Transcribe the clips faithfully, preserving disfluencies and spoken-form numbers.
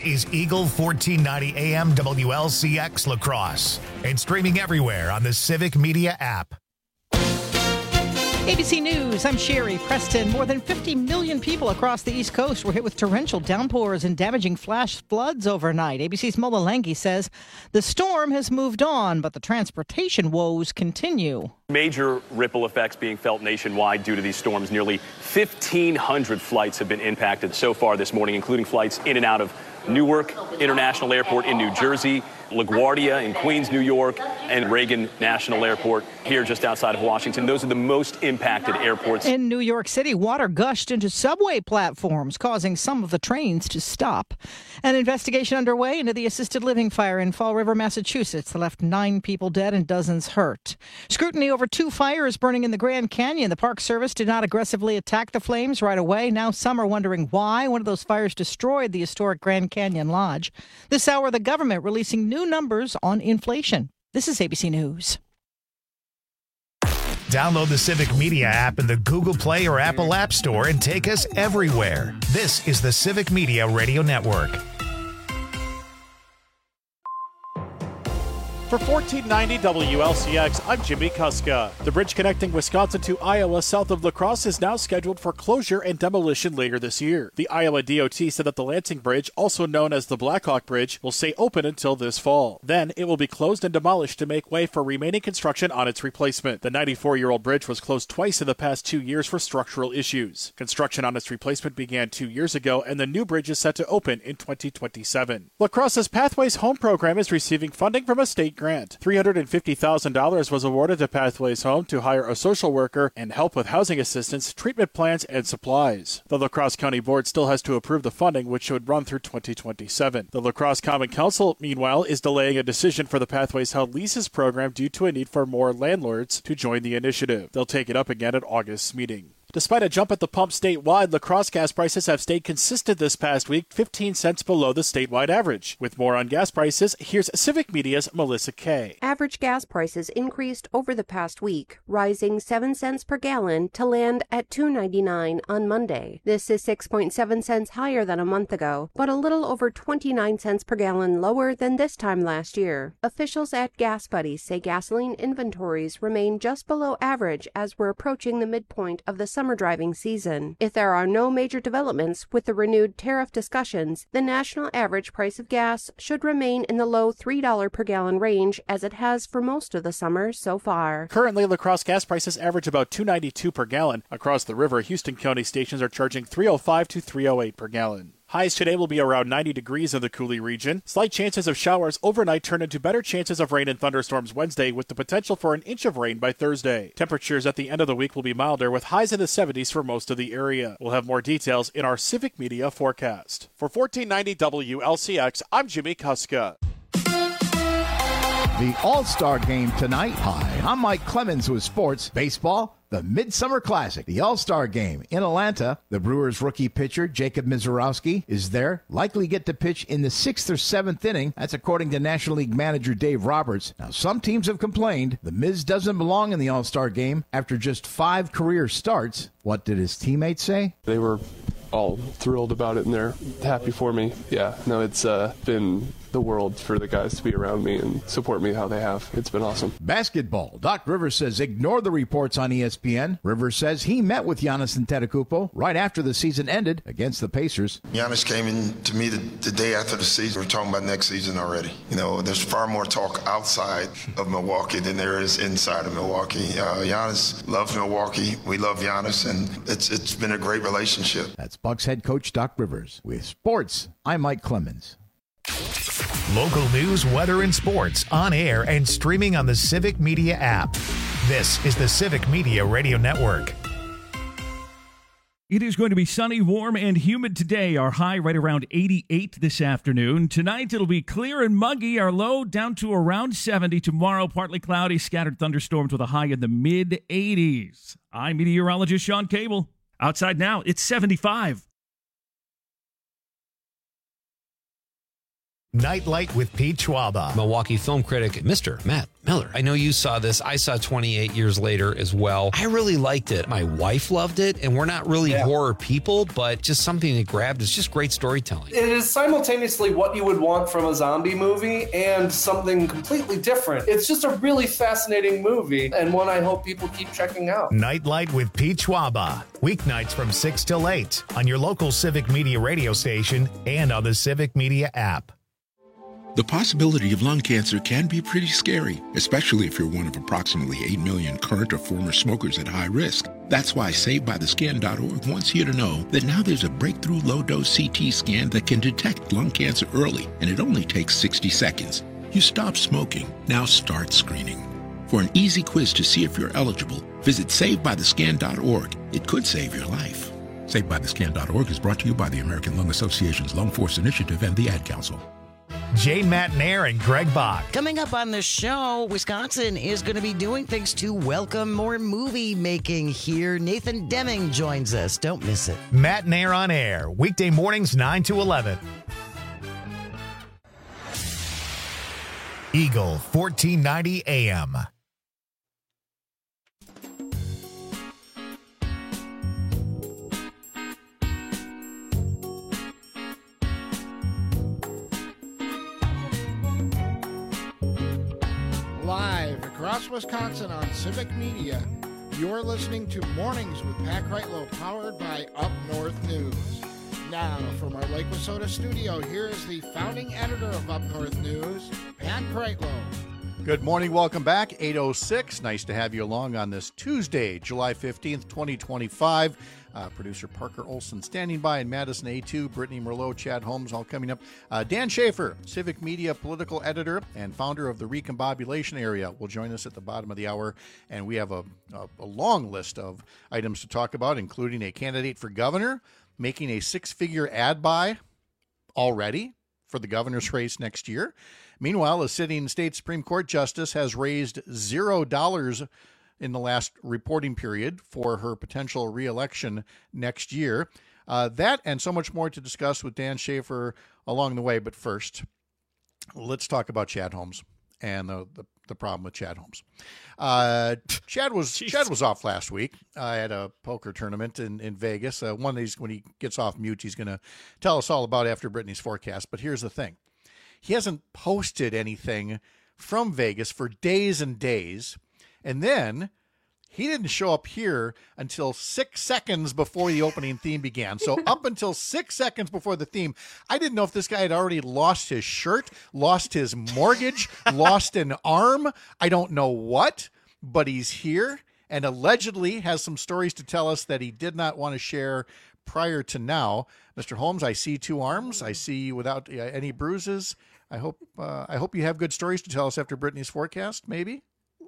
is Eagle fourteen ninety A M W L C X La Crosse and streaming everywhere on the Civic Media app. A B C News, I'm Sherry Preston. More than fifty million people across the East Coast were hit with torrential downpours and damaging flash floods overnight. A B C's Mola Lenghi says the storm has moved on, but the transportation woes continue. Major ripple effects being felt nationwide due to these storms. Nearly fifteen hundred flights have been impacted so far this morning, including flights in and out of Newark International Airport in New Jersey, LaGuardia in Queens, New York, and Reagan National Airport here just outside of Washington. Those are the most impacted airports. In New York City, water gushed into subway platforms, causing some of the trains to stop. An investigation underway into the assisted living fire in Fall River, Massachusetts, that left nine people dead and dozens hurt. Scrutiny over two fires burning in the Grand Canyon. The Park Service did not aggressively attack the flames right away. Now some are wondering why. One of those fires destroyed the historic Grand Canyon Lodge. This hour, the government releasing new numbers on inflation. This is A B C News. Download the Civic Media app in the Google Play or Apple App Store and take us everywhere. This is the Civic Media Radio Network. For fourteen ninety W L C X, I'm Jimmy Kuska. The bridge connecting Wisconsin to Iowa south of La Crosse is now scheduled for closure and demolition later this year. The Iowa D O T said that the Lansing Bridge, also known as the Blackhawk Bridge, will stay open until this fall. Then it will be closed and demolished to make way for remaining construction on its replacement. The ninety-four-year-old bridge was closed twice in the past two years for structural issues. Construction on its replacement began two years ago, and the new bridge is set to open in twenty twenty-seven. La Crosse's Pathways Home program is receiving funding from a state grant. three hundred fifty thousand dollars was awarded to Pathways Home to hire a social worker and help with housing assistance, treatment plans, and supplies. The La Crosse County Board still has to approve the funding, which should run through twenty twenty-seven. The La Crosse Common Council, meanwhile, is delaying a decision for the Pathways Held Leases program due to a need for more landlords to join the initiative. They'll take it up again at August's meeting. Despite a jump at the pump statewide, La Crosse gas prices have stayed consistent this past week, fifteen cents below the statewide average. With more on gas prices, here's Civic Media's Melissa Kay. Average gas prices increased over the past week, rising seven cents per gallon to land at two ninety-nine on Monday. This is six point seven cents higher than a month ago, but a little over twenty-nine cents per gallon lower than this time last year. Officials at Gas Buddies say gasoline inventories remain just below average as we're approaching the midpoint of the summer driving season. If there are no major developments with the renewed tariff discussions, the national average price of gas should remain in the low three dollars per gallon range as it has for most of the summer so far. Currently, La Crosse gas prices average about two ninety-two per gallon. Across the river, Houston County stations are charging three oh five to three oh eight per gallon. Highs today will be around ninety degrees in the Coulee region. Slight chances of showers overnight turn into better chances of rain and thunderstorms Wednesday, with the potential for an inch of rain by Thursday. Temperatures at the end of the week will be milder, with highs in the seventies for most of the area. We'll have more details in our Civic Media forecast. For fourteen ninety W L C X, I'm Jimmy Kuska. The All-Star Game tonight. Hi, I'm Mike Clemens with sports, baseball, the Midsummer Classic, the All-Star Game in Atlanta. The Brewers rookie pitcher Jacob Misiorowski is there, likely get to pitch in the sixth or seventh inning. That's according to National League manager Dave Roberts. Now, some teams have complained the Miz doesn't belong in the All-Star Game after just five career starts. What did his teammates say? They were all thrilled about it, and they're happy for me. Yeah, no, it's uh, been the world for the guys to be around me and support me how they have. It's been awesome. Basketball. Doc Rivers says ignore the reports on E S P N. Rivers says he met with Giannis Antetokounmpo right after the season ended against the Pacers. Giannis came in to me the, the day after the season. We're talking about next season already. You know, there's far more talk outside of Milwaukee than there is inside of Milwaukee. Uh, Giannis loves Milwaukee. We love Giannis, and it's it's been a great relationship. That's Bucks head coach Doc Rivers. With sports, I'm Mike Clemens. Local news, weather, and sports on air and streaming on the Civic Media app. This is the Civic Media Radio Network. It is going to be sunny, warm, and humid today. Our high right around eighty-eight this afternoon. Tonight it'll be clear and muggy. Our low down to around seventy. Tomorrow partly cloudy, scattered thunderstorms with a high in the mid eighties. I'm meteorologist Sean Cable. Outside now, it's seventy-five. Nightlight with Pete Schwaba. Milwaukee film critic, Mister Matt Miller. I know you saw this. I saw twenty-eight years later as well. I really liked it. My wife loved it, and we're not really yeah. horror people, but just something that grabbed. It's just great storytelling. It is simultaneously what you would want from a zombie movie and something completely different. It's just a really fascinating movie, and one I hope people keep checking out. Nightlight with Pete Schwaba. Weeknights from six till eight on your local Civic Media radio station and on the Civic Media app. The possibility of lung cancer can be pretty scary, especially if you're one of approximately eight million current or former smokers at high risk. That's why Saved By The Scan dot org wants you to know that now there's a breakthrough low-dose C T scan that can detect lung cancer early, and it only takes sixty seconds. You stop smoking, now start screening. For an easy quiz to see if you're eligible, visit Saved By The Scan dot org. It could save your life. Saved By The Scan dot org is brought to you by the American Lung Association's Lung Force Initiative and the Ad Council. Jane Matnair and Greg Bach. Coming up on the show, Wisconsin is going to be doing things to welcome more movie making here. Nathan Deming joins us. Don't miss it. Matnair on air, weekday mornings nine to eleven. Eagle fourteen ninety A M. Live across Wisconsin on Civic Media, you're listening to Mornings with Pat Kreitlow, powered by Up North News. Now, from our Lake Wissota studio, here is the founding editor of Up North News, Pat Kreitlow. Good morning, welcome back, eight oh six. Nice to have you along on this Tuesday, July fifteenth, twenty twenty-five. Uh, producer Parker Olson standing by in Madison A two, Brittany Merlot, Chad Holmes, all coming up. Uh, Dan Schaefer, Civic Media political editor and founder of the Recombobulation Area, will join us at the bottom of the hour. And we have a, a, a long list of items to talk about, including a candidate for governor making a six-figure ad buy already for the governor's race next year. Meanwhile, a sitting state Supreme Court justice has raised zero dollars in the last reporting period for her potential reelection next year. Uh, that and so much more to discuss with Dan Schaefer along the way. But first, let's talk about Chad Holmes and the, the, the problem with Chad Holmes. Uh, Chad was Jeez. Chad was off last week. I had a poker tournament in, in Vegas. Uh, one of these, when he gets off mute, he's going to tell us all about after Brittany's forecast. But here's the thing. He hasn't posted anything from Vegas for days and days. And then he didn't show up here until six seconds before the opening theme began. So up until six seconds before the theme, I didn't know if this guy had already lost his shirt, lost his mortgage, lost an arm. I don't know what, but he's here and allegedly has some stories to tell us that he did not want to share prior to now. Mister Holmes, I see two arms. I see you without uh, any bruises. I hope uh, I hope you have good stories to tell us after Brittany's forecast, maybe?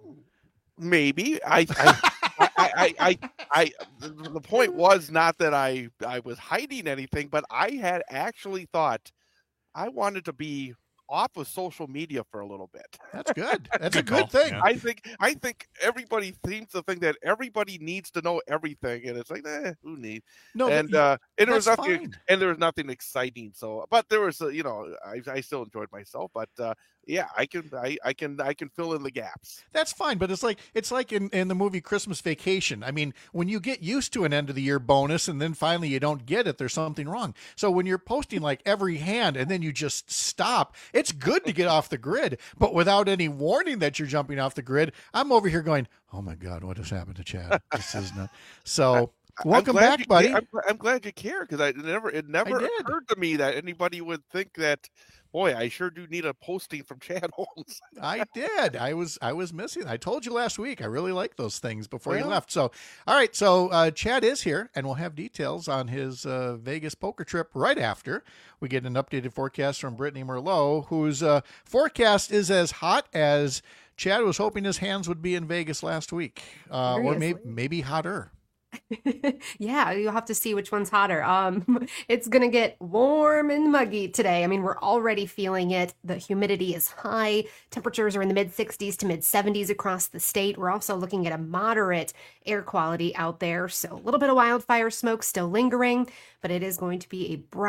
Maybe. I I, I, I, I, I, the point was not that I, I was hiding anything, but I had actually thought I wanted to be off of social media for a little bit. That's good. That's good a good call. thing. I think I think everybody seems to think that everybody needs to know everything, and it's like, eh, who needs? No, and uh, and there was nothing, fine. and there was nothing exciting. So, but there was, uh, you know, I, I still enjoyed myself, but uh, yeah, I can, I, I can, I can fill in the gaps. That's fine, but it's like it's like in, in the movie Christmas Vacation. I mean, when you get used to an end of the year bonus, and then finally you don't get it, there's something wrong. So when you're posting like every hand, and then you just stop, it's good to get off the grid, but without any warning that you're jumping off the grid, I'm over here going, "Oh my God, what has happened to Chad? This is not." So. Welcome back, buddy. I'm, I'm glad you care, because I never it never occurred to me that anybody would think that. Boy, I sure do need a posting from Chad Holmes. I did. I was I was missing. I told you last week. I really liked those things before well, you left. So, all right. So uh, Chad is here, and we'll have details on his uh, Vegas poker trip right after we get an updated forecast from Brittany Merlot, whose uh, forecast is as hot as Chad was hoping his hands would be in Vegas last week, uh, or maybe maybe hotter. Yeah, you'll have to see which one's hotter. Um, it's going to get warm and muggy today. I mean, we're already feeling it. The humidity is high. Temperatures are in the mid sixties to mid seventies across the state. We're also looking at a moderate air quality out there. So a little bit of wildfire smoke still lingering, but it is going to be a bright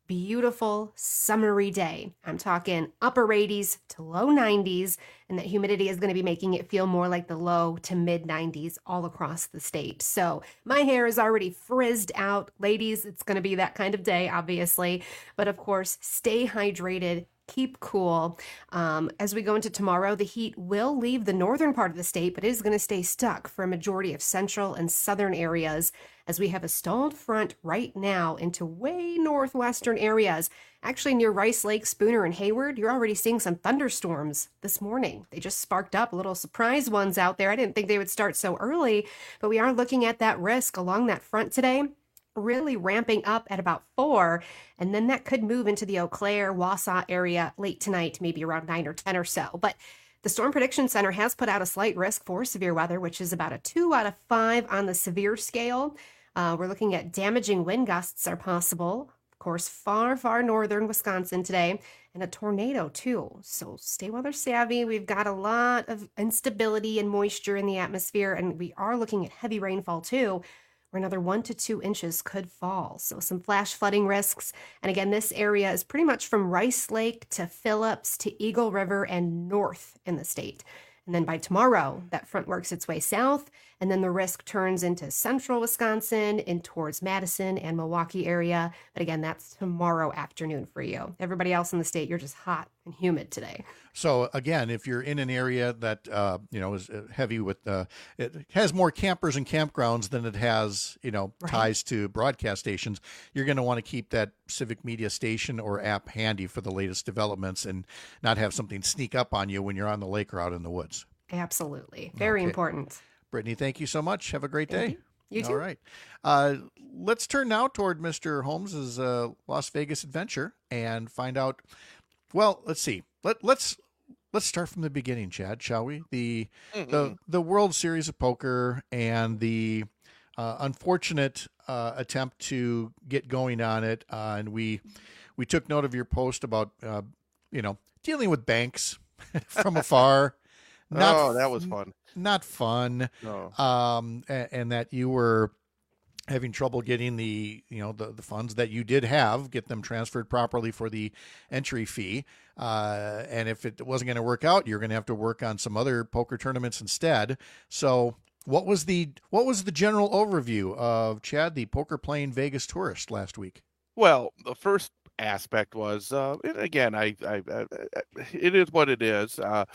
beautiful summery day. I'm talking upper eighties to low nineties, and that humidity is going to be making it feel more like the low to mid nineties all across the state. So my hair is already frizzed out. Ladies, it's going to be that kind of day, obviously. But of course, stay hydrated. Keep cool. Um, as we go into tomorrow, the heat will leave the northern part of the state, but it is going to stay stuck for a majority of central and southern areas as we have a stalled front right now into way northwestern areas. Actually, near Rice Lake, Spooner, and Hayward, you're already seeing some thunderstorms this morning. They just sparked up, little surprise ones out there. I didn't think they would start so early, but we are looking at that risk along that front today, really ramping up at about four, and then that could move into the Eau Claire, Wausau area late tonight, maybe around nine or ten or so. But the Storm Prediction Center has put out a slight risk for severe weather, which is about a two out of five on the severe scale. Uh, we're looking at damaging wind gusts are possible, of course, far, far northern Wisconsin today, and a tornado too. So stay weather savvy. We've got a lot of instability and moisture in the atmosphere, and we are looking at heavy rainfall too, where another one to two inches could fall. So some flash flooding risks. And again, this area is pretty much from Rice Lake to Phillips to Eagle River and north in the state. And then by tomorrow, that front works its way south, and then the risk turns into central Wisconsin and towards Madison and Milwaukee area. But again, that's tomorrow afternoon for you. Everybody else in the state, you're just hot and humid today. So again, if you're in an area that uh, you know is heavy with, uh, it has more campers and campgrounds than it has, you know, right. ties to broadcast stations, you're going to want to keep that Civic Media station or app handy for the latest developments and not have something sneak up on you when you're on the lake or out in the woods. Absolutely, very okay. important. Brittany, thank you so much. Have a great day. Thank you. You too. All right. Uh, let's turn now toward Mister Holmes's uh, Las Vegas adventure and find out. Well, let's see. Let let's let's start from the beginning, Chad, shall we? The mm-hmm. the the World Series of Poker and the uh, unfortunate uh, attempt to get going on it, uh, and we we took note of your post about uh, you know dealing with banks from afar. Not, oh, that was fun. Not fun. No. Um, and, and that you were having trouble getting the, you know, the, the funds that you did have, get them transferred properly for the entry fee. Uh, and if it wasn't going to work out, you're going to have to work on some other poker tournaments instead. So what was the, what was the general overview of Chad, the poker playing Vegas tourist last week? Well, the first aspect was, uh, and again, I, I, I, it is what it is. Uh,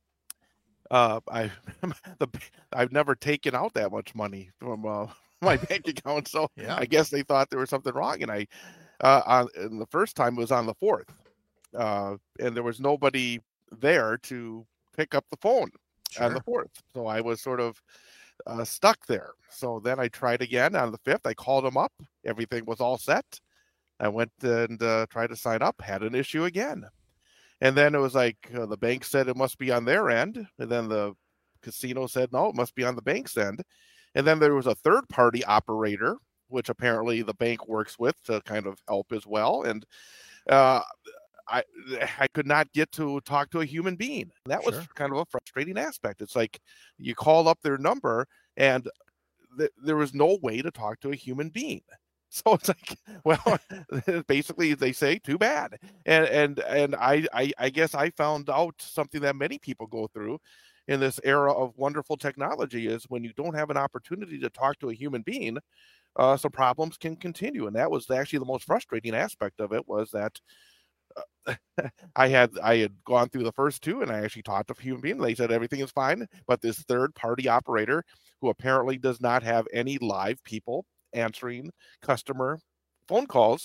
Uh, I, the, I've never taken out that much money from uh, my bank account, so yeah. I guess they thought there was something wrong. And I, uh, on and the first time was on the fourth, uh, and there was nobody there to pick up the phone sure. on the fourth, so I was sort of uh, stuck there. So then I tried again on the fifth. I called them up. Everything was all set. I went and uh, tried to sign up. Had an issue again. And then it was like uh, the bank said it must be on their end. And then the casino said, no, it must be on the bank's end. And then there was a third party operator, which apparently the bank works with to kind of help as well. And uh, I I could not get to talk to a human being. That was sure. kind of a frustrating aspect. It's like you call up their number and th- there was no way to talk to a human being. So it's like, well, basically they say too bad. And and and I, I I guess I found out something that many people go through in this era of wonderful technology is when you don't have an opportunity to talk to a human being, uh, some problems can continue. And that was actually the most frustrating aspect of it was that uh, I had I had gone through the first two and I actually talked to a human being. They said everything is fine, but this third party operator who apparently does not have any live people answering customer phone calls,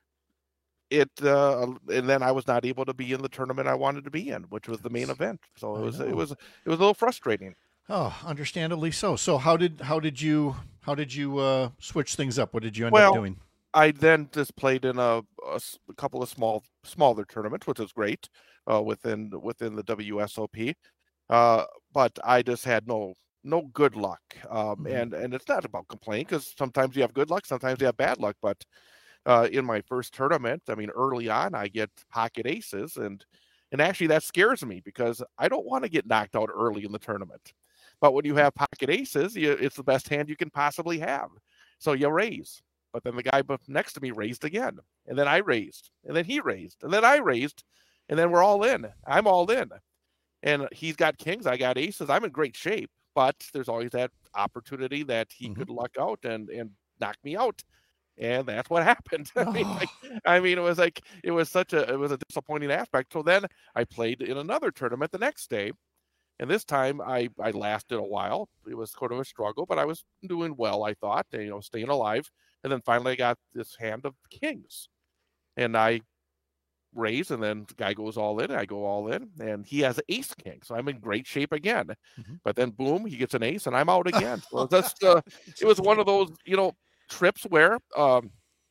it uh and then I was not able to be in the tournament I wanted to be in, which was the main event. So it was it was it was a little frustrating. Oh, understandably so. So how did how did you how did you uh switch things up? What did you end well, up doing? I then just played in a, a, a couple of small smaller tournaments, which was great, uh within within the W S O P, uh but I just had no no good luck. Um, mm-hmm. and, and it's not about complaining because sometimes you have good luck, sometimes you have bad luck. But uh, in my first tournament, I mean, early on, I get pocket aces. And, and actually that scares me because I don't want to get knocked out early in the tournament. But when you have pocket aces, you, it's the best hand you can possibly have. So you raise. But then the guy next to me raised again, and then I raised, and then he raised, and then I raised, and then we're all in. I'm all in. And he's got kings, I got aces. I'm in great shape, but there's always that opportunity that he mm-hmm. could luck out and, and knock me out. And that's what happened. I, mean, like, I mean, it was like, it was such a, it was a disappointing aspect. So then I played in another tournament the next day. And this time I, I lasted a while. It was sort of a struggle, but I was doing well, I thought, you know, staying alive. And then finally I got this hand of kings. And I raise, and then the guy goes all in, I go all in, and he has ace king. So I'm in great shape again. Mm-hmm. But then boom, he gets an ace and I'm out again. So that's, uh, it was one of those, you know, trips where um,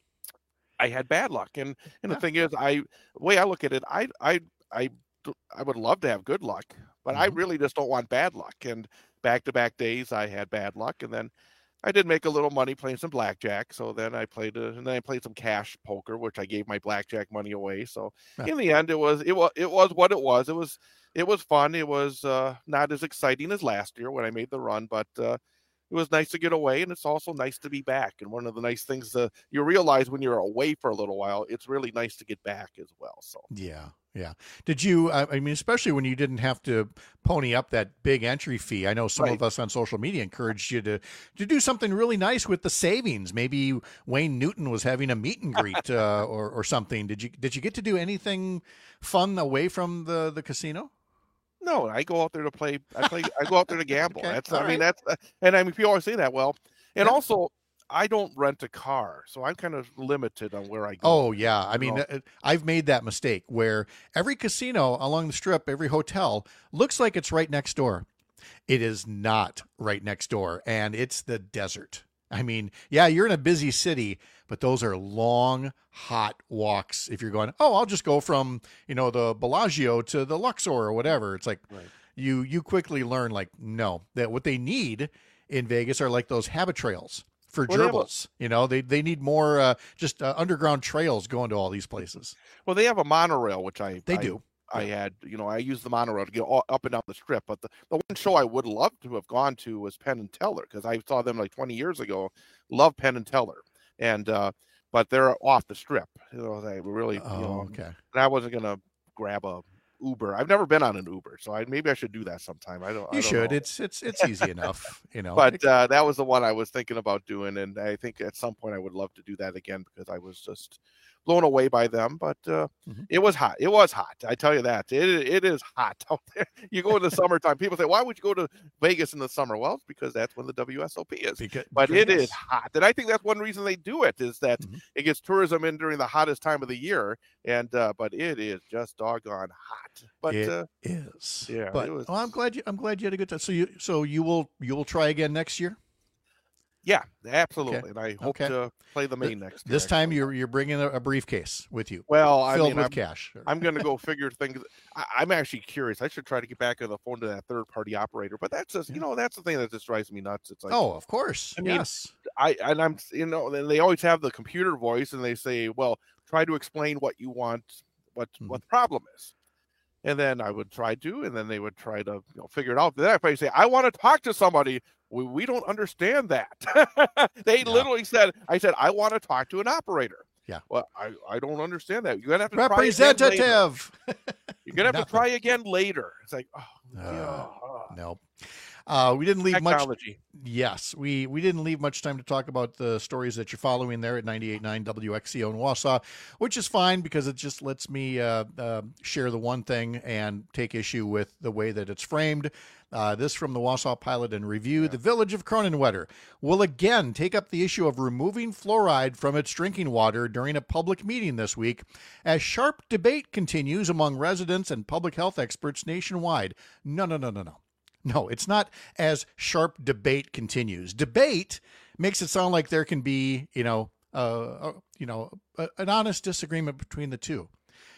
I had bad luck. And, and the thing is, I, the way I look at it, I, I, I, I would love to have good luck, but mm-hmm. I really just don't want bad luck. And back-to-back days, I had bad luck. And then I did make a little money playing some blackjack. So then I played, a, and then I played some cash poker, which I gave my blackjack money away. So yeah. in the end, it was, it was, it was what it was. It was, it was fun. It was uh, not as exciting as last year when I made the run, but uh, it was nice to get away, and it's also nice to be back. And one of the nice things uh, you realize when you're away for a little while, it's really nice to get back as well. So yeah, yeah. Did you? I mean, especially when you didn't have to pony up that big entry fee. I know some right. of us on social media encouraged you to to do something really nice with the savings. Maybe Wayne Newton was having a meet and greet uh, or or something. Did you did you get to do anything fun away from the the casino? No, I go out there to play. I play. I go out there to gamble. Okay. That's. All I right. mean, that's. Uh, and I mean, people always say that. Well, and yeah. also, I don't rent a car, so I'm kind of limited on where I go. Oh yeah, I mean, uh, I've made that mistake where every casino along the strip, every hotel looks like it's right next door. It is not right next door, and it's the desert. I mean, yeah, you're in a busy city, but those are long, hot walks. If you're going, oh, I'll just go from, you know, the Bellagio to the Luxor or whatever. It's like right. you you quickly learn, like, no, that what they need in Vegas are like those habit trails for well, gerbils. A, you know, they they need more uh, just uh, underground trails going to all these places. Well, they have a monorail, which I they I, do. I had, you know, I used the monorail to get all, up and down the strip. But the, the one show I would love to have gone to was Penn and Teller, because I saw them like twenty years ago. Love Penn and Teller. And, uh, but they're off the strip. You know, they really, oh, you know, okay. and I wasn't going to grab a Uber. I've never been on an Uber, so I, maybe I should do that sometime. I don't, you I don't should. know. It's, it's, it's easy enough, you know, but, uh, that was the one I was thinking about doing. And I think at some point I would love to do that again, because I was just blown away by them. But uh, mm-hmm. it was hot. It was hot. I tell you that. It it is hot out there. You go in the summertime. People say, why would you go to Vegas in the summer? Well, it's because that's when the W S O P is. Because, but because it is hot. And I think that's one reason they do it, is that mm-hmm. it gets tourism in during the hottest time of the year. And uh, but it is just doggone hot. But it uh, is. Yeah. But it was, well, I'm glad you I'm glad you had a good time. So you so you will you will try again next year? Yeah, absolutely. Okay. And I hope okay. to play the main next year. This time you're you're bringing a, a briefcase with you. Well, I filled mean, with I'm, cash. I'm going to go figure things. I, I'm actually curious. I should try to get back on the phone to that third party operator. But that's just, yeah. you know, that's the thing that just drives me nuts. It's like, oh, of course. I mean, yes. I and I'm, you know, they always have the computer voice, and they say, well, try to explain what you want, what mm-hmm. what the problem is. And then I would try to, and then they would try to, you know, figure it out. Then I say, I want to talk to somebody. We, we don't understand that. They yeah. literally said, I said, I want to talk to an operator. Yeah. Well, I, I don't understand that. You're going to have to Representative. try again later. You're going to have to try again later. It's like, oh, uh, yeah. no. Uh, we didn't leave Technology. much. Yes, we, we didn't leave much time to talk about the stories that you're following there at ninety-eight point nine W X C O in Wausau, which is fine because it just lets me uh, uh, share the one thing and take issue with the way that it's framed. Uh, this from the Wausau Pilot and Review. Yeah. The Village of Cronenwetter will again take up the issue of removing fluoride from its drinking water during a public meeting this week, as sharp debate continues among residents and public health experts nationwide. No, no, no, no, no. No, it's not as sharp debate continues. Debate makes it sound like there can be, you know, uh, you know, a, an honest disagreement between the two.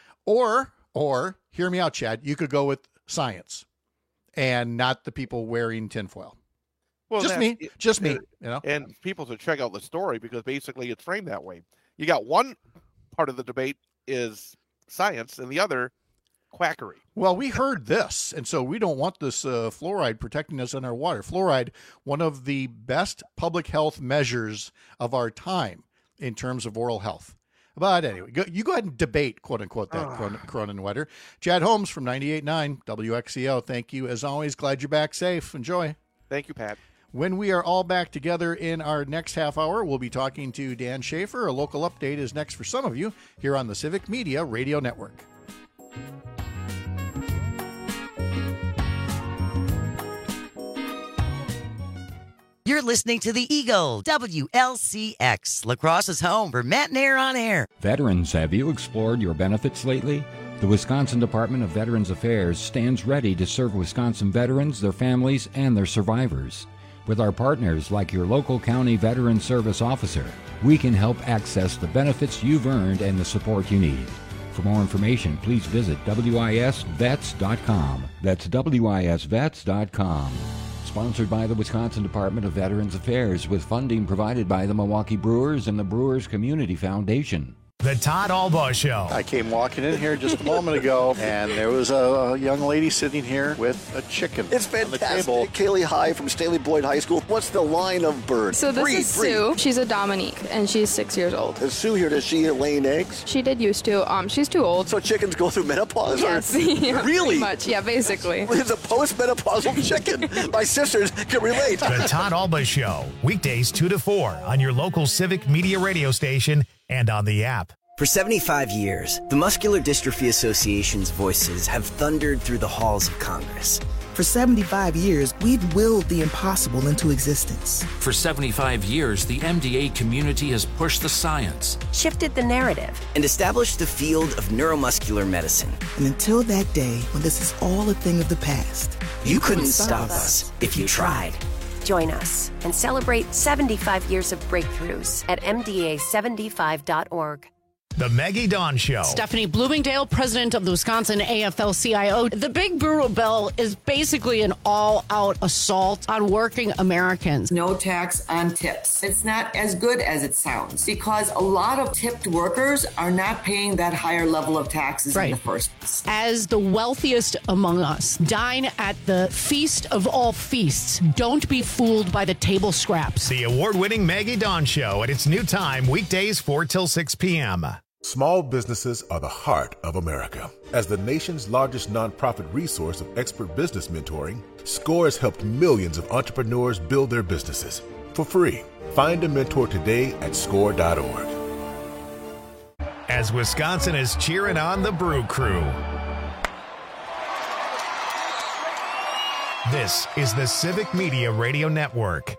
Or, or, hear me out, Chad, you could go with science and not the people wearing tinfoil. Well, just me, just me, you know. And people should check out the story, because basically it's framed that way. You got one part of the debate is science, and the other quackery. Well, we heard this, and so we don't want this uh, fluoride protecting us in our water. Fluoride, one of the best public health measures of our time. in terms of oral health. But anyway, go, you go ahead and debate, quote unquote, that Cronin, Cronin weather. Chad Holmes from ninety-eight point nine W X C O. Thank you. As always, glad you're back safe. Enjoy. Thank you, Pat. When we are all back together in our next half hour, we'll be talking to Dan Schaefer. A local update is next for some of you here on the Civic Media Radio Network. You're listening to the Eagle, W L C X, La Crosse's home for Matt and Air on Air. Veterans, have you explored your benefits lately? The Wisconsin Department of Veterans Affairs stands ready to serve Wisconsin veterans, their families, and their survivors. With our partners like your local county veteran service officer, we can help access the benefits you've earned and the support you need. For more information, please visit W I S vets dot com. That's W I S vets dot com. Sponsored by the Wisconsin Department of Veterans Affairs with funding provided by the Milwaukee Brewers and the Brewers Community Foundation. The Todd Albaugh Show. I came walking in here just a moment ago, and there was a, a young lady sitting here with a chicken. It's fantastic. Kaylee High from Staley Boyd High School. What's the line of bird? So this breed, is breed. Sue. She's a Dominique, and she's six years old. Is Sue here? Does she laying eggs? She did used to. Um, she's too old. So chickens go through menopause? Yes. Or? Yeah, really? Pretty much. Yeah, basically. It's a post-menopausal chicken. My sisters can relate. The Todd Albaugh Show. Weekdays two to four on your local Civic Media radio station and on the app. For seventy-five years, the Muscular Dystrophy Association's voices have thundered through the halls of Congress. For seventy-five years, we've willed the impossible into existence. For seventy-five years, the M D A community has pushed the science, shifted the narrative, and established the field of neuromuscular medicine. And until that day when this is all a thing of the past, you, you couldn't, couldn't stop us if you tried. Join us and celebrate seventy-five years of breakthroughs at M D A seventy-five dot org. The Maggie Dawn Show. Stephanie Bloomingdale, president of the Wisconsin A F L C I O. The Big Brewer Bill is basically an all-out assault on working Americans. No tax on tips. It's not as good as it sounds because a lot of tipped workers are not paying that higher level of taxes right. in the first place. As the wealthiest among us, dine at the feast of all feasts. Don't be fooled by the table scraps. The award-winning Maggie Dawn Show at its new time, weekdays four till six p.m. Small businesses are the heart of America. As the nation's largest nonprofit resource of expert business mentoring, SCORE has helped millions of entrepreneurs build their businesses for free. Find a mentor today at score dot org. As Wisconsin is cheering on the Brew Crew. This is the Civic Media Radio Network.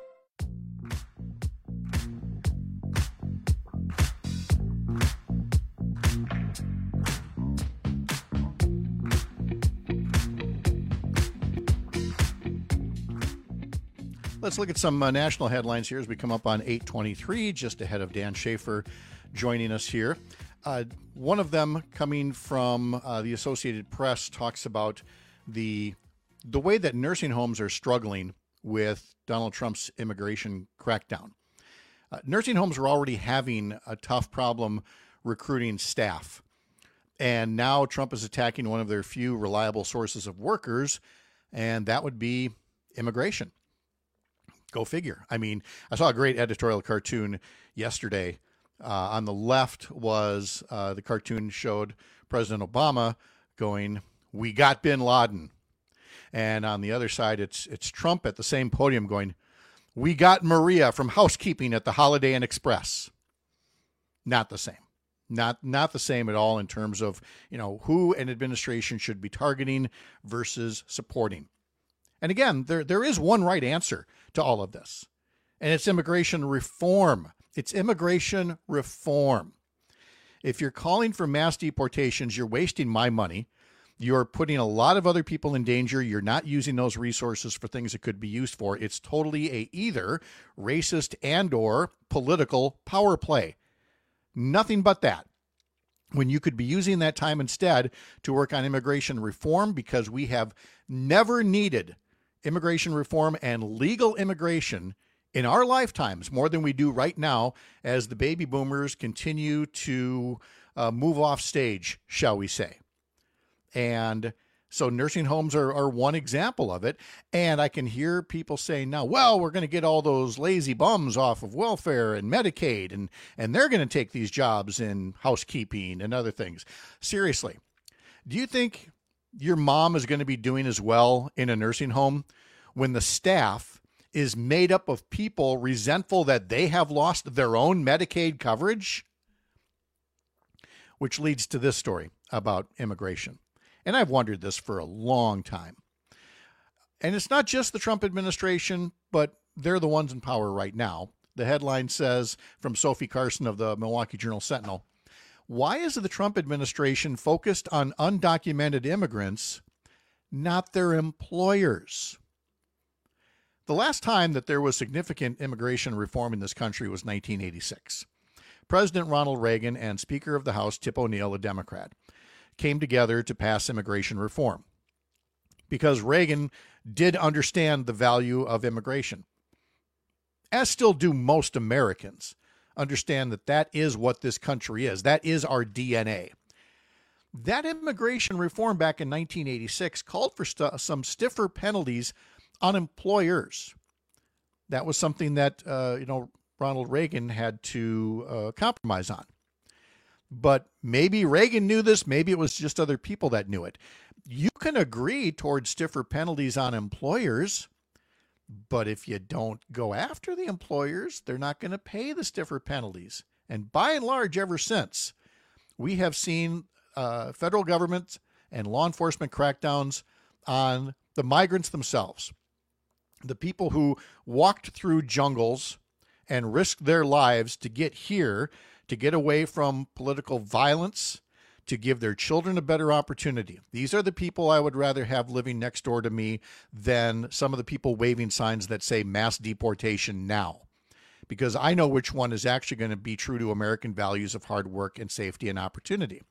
Let's look at some uh, national headlines here as we come up on eight twenty-three, just ahead of Dan Schaefer joining us here. Uh, one of them coming from uh, the Associated Press talks about the the way that nursing homes are struggling with Donald Trump's immigration crackdown. Uh, nursing homes are already having a tough problem recruiting staff. And now Trump is attacking one of their few reliable sources of workers, and that would be immigration. Go figure. I mean, I saw a great editorial cartoon yesterday. Uh, on the left was uh, the cartoon showed President Obama going, "We got bin Laden." And on the other side, it's it's Trump at the same podium going, "We got Maria from housekeeping at the Holiday Inn Express." Not the same. Not not the same at all in terms of, you know, who an administration should be targeting versus supporting. And again, there there is one right answer to all of this, and it's immigration reform. It's immigration reform. If you're calling for mass deportations, you're wasting my money. You're putting a lot of other people in danger. You're not using those resources for things it could be used for. It's totally a either racist and or political power play. Nothing but that. When you could be using that time instead to work on immigration reform, because we have never needed immigration reform and legal immigration in our lifetimes more than we do right now as the baby boomers continue to uh, move off stage, shall we say. And So nursing homes are, are one example of it. And I can hear people saying now, well, we're going to get all those lazy bums off of welfare and Medicaid, and, and they're going to take these jobs in housekeeping and other things. Seriously, do you think your mom is going to be doing as well in a nursing home when the staff is made up of people resentful that they have lost their own Medicaid coverage? Which leads to this story about immigration. And I've wondered this for a long time. And it's not just the Trump administration, but they're the ones in power right now. The headline says from Sophie Carson of the Milwaukee Journal-Sentinel, why is the Trump administration focused on undocumented immigrants, not their employers? The last time that there was significant immigration reform in this country was nineteen eighty-six. President Ronald Reagan and Speaker of the House Tip O'Neill, a Democrat, came together to pass immigration reform because Reagan did understand the value of immigration, as still do most Americans, understand that that is what this country is. That is our D N A. That immigration reform back in nineteen eighty-six called for st- some stiffer penalties on employers. That was something that, uh, you know, Ronald Reagan had to uh, compromise on. But maybe Reagan knew this. Maybe it was just other people that knew it. You can agree towards stiffer penalties on employers, but if you don't go after the employers, they're not going to pay the stiffer penalties. And by and large, ever since, we have seen uh, federal government and law enforcement crackdowns on the migrants themselves, the people who walked through jungles and risked their lives to get here, to get away from political violence, to give their children a better opportunity. These are the people I would rather have living next door to me than some of the people waving signs that say mass deportation now, because I know which one is actually going to be true to American values of hard work and safety and opportunity.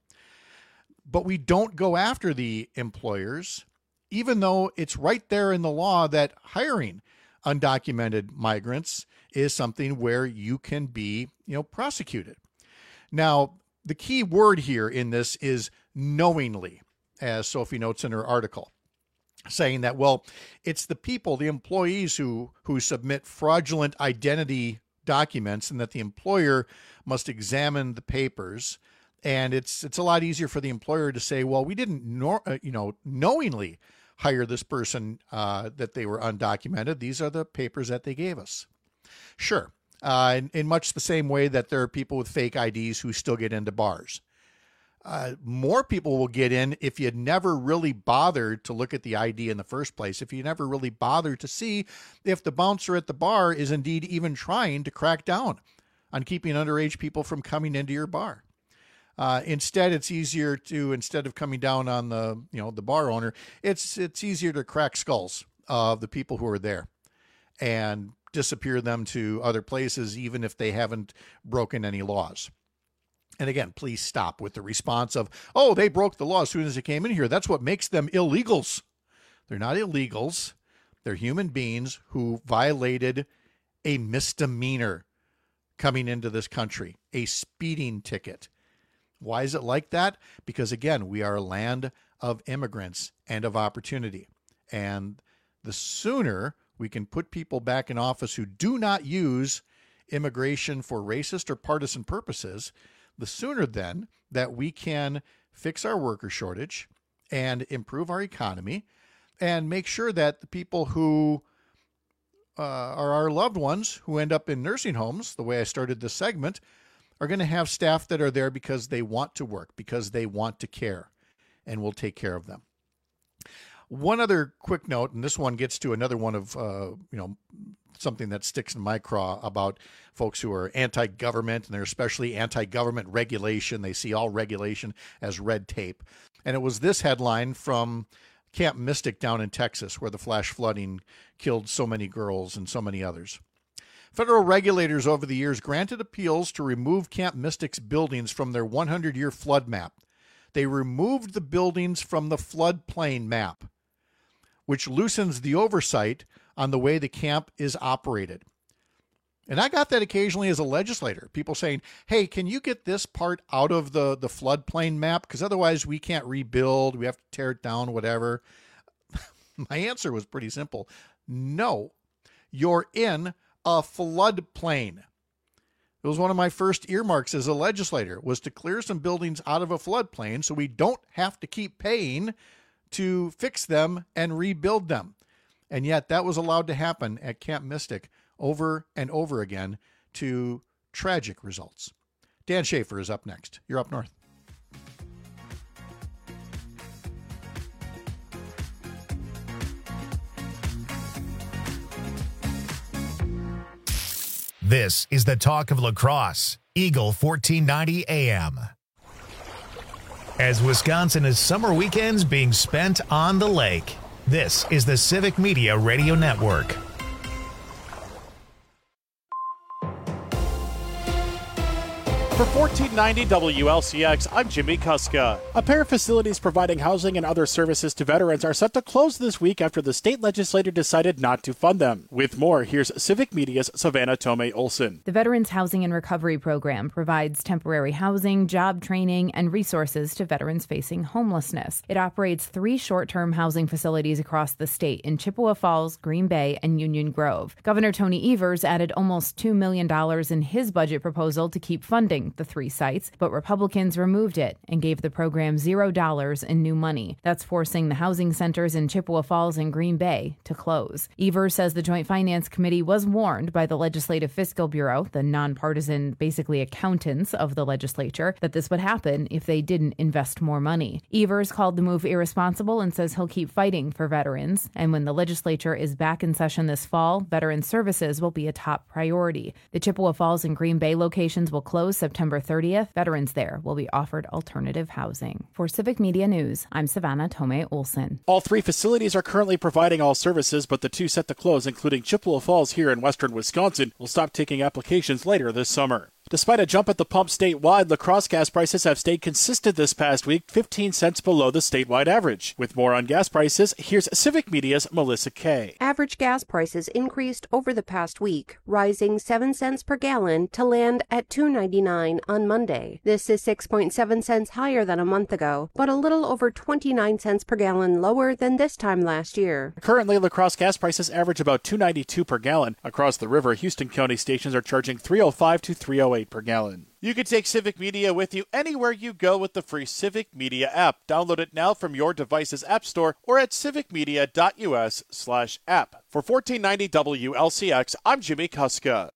But we don't go after the employers, even though it's right there in the law that hiring undocumented migrants is something where you can be, you know, prosecuted. Now, the key word here in this is knowingly, as Sophie notes in her article, saying that, well, it's the people, the employees who, who submit fraudulent identity documents, and that the employer must examine the papers. And it's it's a lot easier for the employer to say, well, we didn't nor, uh, you know, knowingly hire this person uh, that they were undocumented. These are the papers that they gave us. Sure. Uh, in, in much the same way that there are people with fake I Ds who still get into bars. Uh, more people will get in if you never really bothered to look at the I D in the first place, if you never really bothered to see if the bouncer at the bar is indeed even trying to crack down on keeping underage people from coming into your bar. Uh, instead, it's easier to, instead of coming down on the, you know, the bar owner, it's it's easier to crack skulls of the people who are there and disappear them to other places, even if they haven't broken any laws. And again, please stop with the response of, oh, they broke the law as soon as they came in here. That's what makes them illegals. They're not illegals. They're human beings who violated a misdemeanor coming into this country, a speeding ticket. Why is it like that? Because, again, we are a land of immigrants and of opportunity. And the sooner we can put people back in office who do not use immigration for racist or partisan purposes, the sooner then that we can fix our worker shortage and improve our economy and make sure that the people who uh, are our loved ones who end up in nursing homes, the way I started this segment, are going to have staff that are there because they want to work, because they want to care, and we'll take care of them. One other quick note, and this one gets to another one of, uh, you know, something that sticks in my craw about folks who are anti-government, and they're especially anti-government regulation. They see all regulation as red tape. And it was this headline from Camp Mystic down in Texas, where the flash flooding killed so many girls and so many others. Federal regulators over the years granted appeals to remove Camp Mystic's buildings from their one hundred year flood map. They removed the buildings from the floodplain map, which loosens the oversight on the way the camp is operated. And I got that occasionally as a legislator. People saying, hey, can you get this part out of the, the floodplain map? Because otherwise we can't rebuild. We have to tear it down, whatever. My answer was pretty simple. No, you're in a floodplain. It was one of my first earmarks as a legislator, was to clear some buildings out of a floodplain so we don't have to keep paying to fix them and rebuild them. And yet that was allowed to happen at Camp Mystic over and over again to tragic results. Dan Schaefer is up next. You're up north. This is the talk of lacrosse. Eagle fourteen ninety A M. As Wisconsin is summer weekends being spent on the lake, this is the Civic Media Radio Network. For fourteen ninety W L C X, I'm Jimmy Kuska. A pair of facilities providing housing and other services to veterans are set to close this week after the state legislature decided not to fund them. With more, here's Civic Media's Savannah Tomei Olson. The Veterans Housing and Recovery Program provides temporary housing, job training, and resources to veterans facing homelessness. It operates three short-term housing facilities across the state in Chippewa Falls, Green Bay, and Union Grove. Governor Tony Evers added almost two million dollars in his budget proposal to keep funding the three sites, but Republicans removed it and gave the program zero dollars in new money. That's forcing the housing centers in Chippewa Falls and Green Bay to close. Evers says the Joint Finance Committee was warned by the Legislative Fiscal Bureau, the nonpartisan, basically accountants of the legislature, that this would happen if they didn't invest more money. Evers called the move irresponsible and says he'll keep fighting for veterans. And when the legislature is back in session this fall, veteran services will be a top priority. The Chippewa Falls and Green Bay locations will close September thirtieth. Veterans there will be offered alternative housing. For Civic Media News, I'm Savannah Tomei Olson. All three facilities are currently providing all services, but the two set to close, including Chippewa Falls here in western Wisconsin, will stop taking applications later this summer. Despite a jump at the pump statewide, lacrosse gas prices have stayed consistent this past week, fifteen cents below the statewide average. With more on gas prices, here's Civic Media's Melissa Kay. Average gas prices increased over the past week, rising seven cents per gallon to land at two ninety-nine on Monday. This is six point seven cents higher than a month ago, but a little over twenty-nine cents per gallon lower than this time last year. Currently, lacrosse gas prices average about two ninety-two per gallon. Across the river, Houston County stations are charging three oh five to three oh eight per gallon. You can take Civic Media with you anywhere you go with the free Civic Media app. Download it now from your device's app store or at civicmedia.us slash app. For fourteen ninety W L C X, I'm Jimmy Kuska.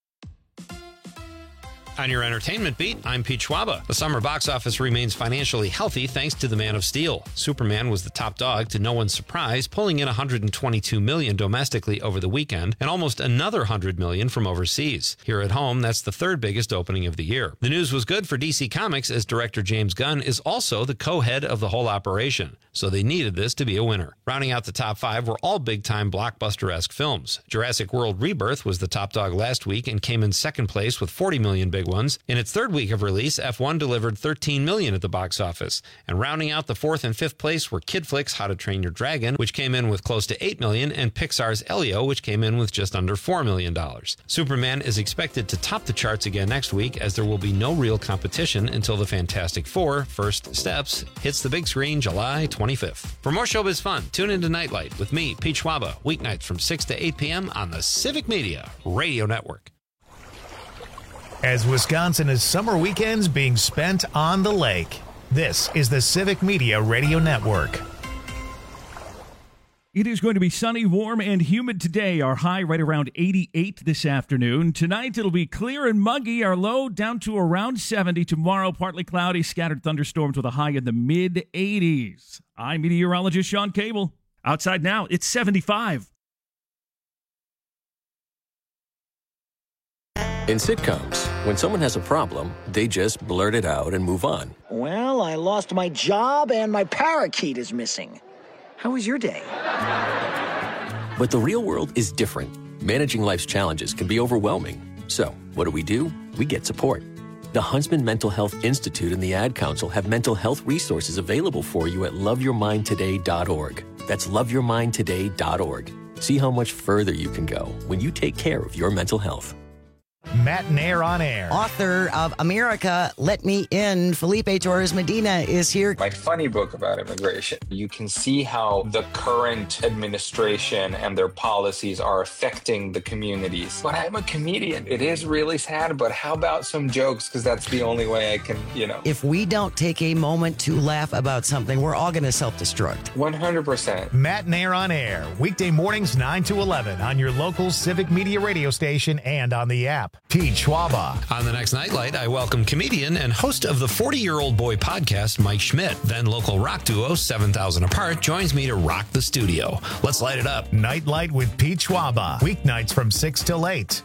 On your entertainment beat, I'm Pete Schwaba. The summer box office remains financially healthy thanks to The Man of Steel. Superman was the top dog to no one's surprise, pulling in one hundred twenty-two million dollars domestically over the weekend and almost another one hundred million dollars from overseas. Here at home, that's the third biggest opening of the year. The news was good for D C Comics as director James Gunn is also the co-head of the whole operation, so they needed this to be a winner. Rounding out the top five were all big-time blockbuster-esque films. Jurassic World Rebirth was the top dog last week and came in second place with forty million dollars big ones. In its third week of release, F one delivered thirteen million dollars at the box office. And rounding out the fourth and fifth place were Kid Flick's How to Train Your Dragon, which came in with close to eight million dollars, and Pixar's Elio, which came in with just under four million dollars. Superman is expected to top the charts again next week, as there will be no real competition until the Fantastic Four, First Steps, hits the big screen July twenty-fifth. For more showbiz fun, tune into Nightlight with me, Pete Schwaba, weeknights from six to eight p.m. on the Civic Media Radio Network. As Wisconsin is summer weekends being spent on the lake, this is the Civic Media Radio Network. It is going to be sunny, warm, and humid today. Our high right around eighty-eight this afternoon. Tonight it'll be clear and muggy. Our low down to around seventy. Tomorrow partly cloudy, scattered thunderstorms with a high in the mid eighties. I'm meteorologist Sean Cable. Outside now, it's seventy-five. In sitcoms, when someone has a problem, they just blurt it out and move on. Well, I lost my job and my parakeet is missing. How was your day? But the real world is different. Managing life's challenges can be overwhelming. So, what do we do? We get support. The Huntsman Mental Health Institute and the Ad Council have mental health resources available for you at love your mind today dot org. That's love your mind today dot org. See how much further you can go when you take care of your mental health. Matt Nair on air. Author of America, Let Me In, Felipe Torres Medina is here. My funny book about immigration. You can see how the current administration and their policies are affecting the communities. But I'm a comedian. It is really sad, but how about some jokes? Because that's the only way I can, you know. If we don't take a moment to laugh about something, we're all going to self-destruct. one hundred percent. Matt Nair on air. Weekday mornings nine to eleven on your local Civic Media radio station and on the app. Pete Schwaba. On the next Nightlight, I welcome comedian and host of the forty-Year-Old Boy podcast, Mike Schmidt. Then local rock duo seven thousand Apart joins me to rock the studio. Let's light it up. Nightlight with Pete Schwaba. Weeknights from six till eight.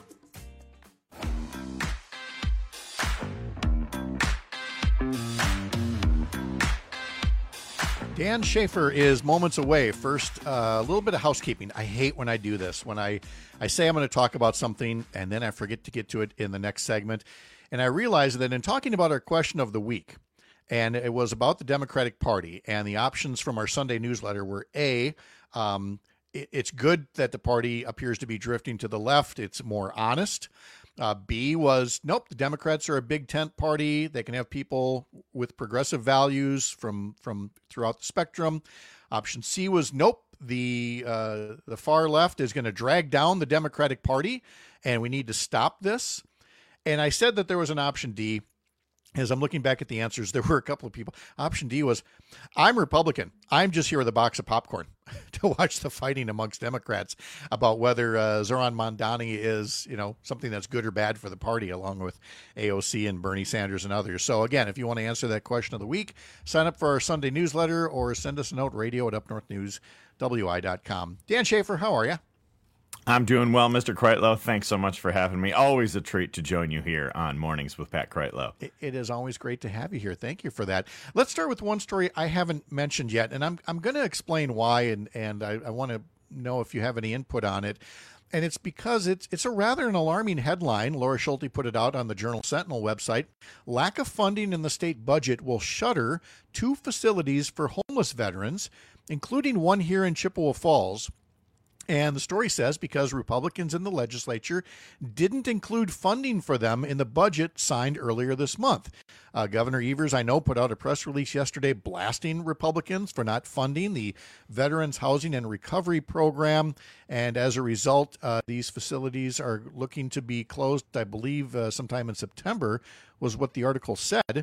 Dan Schaefer is moments away. First, uh, a little bit of housekeeping. I hate when I do this, when I, I say I'm going to talk about something and then I forget to get to it in the next segment. And I realize that in talking about our question of the week, and it was about the Democratic Party, and the options from our Sunday newsletter were A, um, it, it's good that the party appears to be drifting to the left. It's more honest. Uh, B was, nope, the Democrats are a big tent party. They can have people with progressive values from from throughout the spectrum. Option C was, nope, the uh, the far left is going to drag down the Democratic Party, and we need to stop this. And I said that there was an option D. As I'm looking back at the answers, there were a couple of people. Option D was, I'm Republican. I'm just here with a box of popcorn to watch the fighting amongst Democrats about whether uh, Zoran Mondani is, you know, something that's good or bad for the party, along with A O C and Bernie Sanders and others. So again, if you want to answer that question of the week, sign up for our Sunday newsletter or send us a note, radio at up north news w i dot com. Dan Schaefer, how are you? I'm doing well, Mister Kreitlow. Thanks so much for having me. Always a treat to join you here on Mornings with Pat Kreitlow. It, it is always great to have you here. Thank you for that. Let's start with one story I haven't mentioned yet, and I'm I'm going to explain why, and and I, I want to know if you have any input on it. And it's because it's it's a rather an alarming headline. Laura Schulte put it out on the Journal Sentinel website. Lack of funding in the state budget will shutter two facilities for homeless veterans, including one here in Chippewa Falls. And the story says because Republicans in the legislature didn't include funding for them in the budget signed earlier this month. Uh, Governor Evers, I know, put out a press release yesterday blasting Republicans for not funding the Veterans Housing and Recovery Program. And as a result, uh, these facilities are looking to be closed, I believe, uh, sometime in September, was what the article said.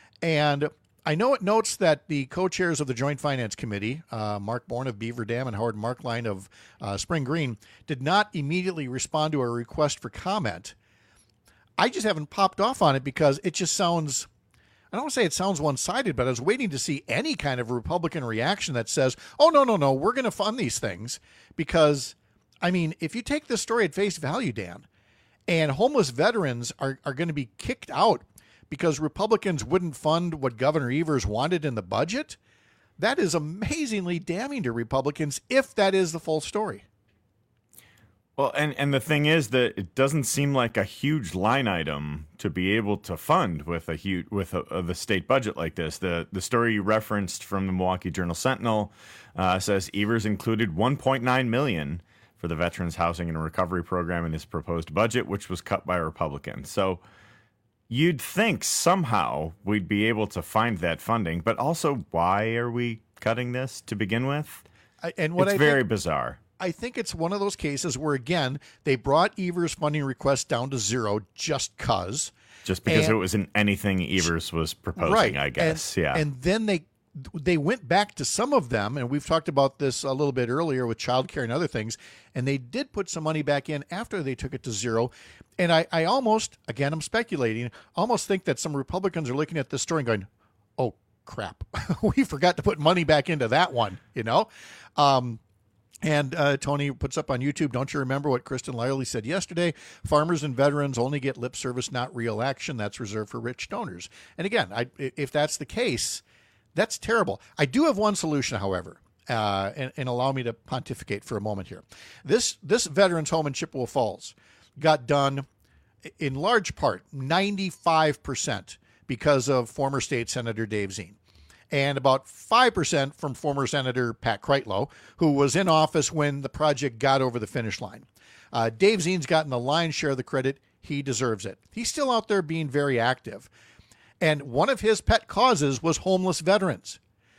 And I know it notes that the co-chairs of the Joint Finance Committee, uh, Mark Bourne of Beaver Dam and Howard Markline of uh, Spring Green, did not immediately respond to a request for comment. I just haven't popped off on it because it just sounds, I don't want to say it sounds one-sided, but I was waiting to see any kind of Republican reaction that says, oh, no, no, no, we're going to fund these things. Because, I mean, if you take this story at face value, Dan, and homeless veterans are, are going to be kicked out because Republicans wouldn't fund what Governor Evers wanted in the budget, that is amazingly damning to Republicans if that is the full story. Well, and, and the thing is that it doesn't seem like a huge line item to be able to fund with a huge with a, a, the state budget like this. The the story you referenced from the Milwaukee Journal Sentinel uh, says Evers included one point nine million dollars for the Veterans Housing and Recovery Program in his proposed budget, which was cut by Republicans. So you'd think somehow we'd be able to find that funding, but also why are we cutting this to begin with? I, and what it's I very think, bizarre. I think it's one of those cases where, again, they brought Evers' funding request down to zero just because. Just because and, it wasn't anything Evers was proposing, right, I guess. And, yeah. And then they they went back to some of them, and we've talked about this a little bit earlier with childcare and other things, and they did put some money back in after they took it to zero. And I, I almost, again, I'm speculating, almost think that some Republicans are looking at this story and going, oh, crap, we forgot to put money back into that one, you know? Um, and uh, Tony puts up on YouTube, don't you remember what Kristen Lyerly said yesterday? Farmers and veterans only get lip service, not real action. That's reserved for rich donors. And again, I, if that's the case, that's terrible. I do have one solution, however, uh, and, and allow me to pontificate for a moment here. This this veterans home in Chippewa Falls got done in large part, ninety-five percent, because of former state Senator Dave Zine, and about five percent from former Senator Pat Kreitlow, who was in office when the project got over the finish line. Uh, Dave Zine's gotten the lion's share of the credit. he deserves it. He's still out there being very active. And one of his pet causes was homeless veterans.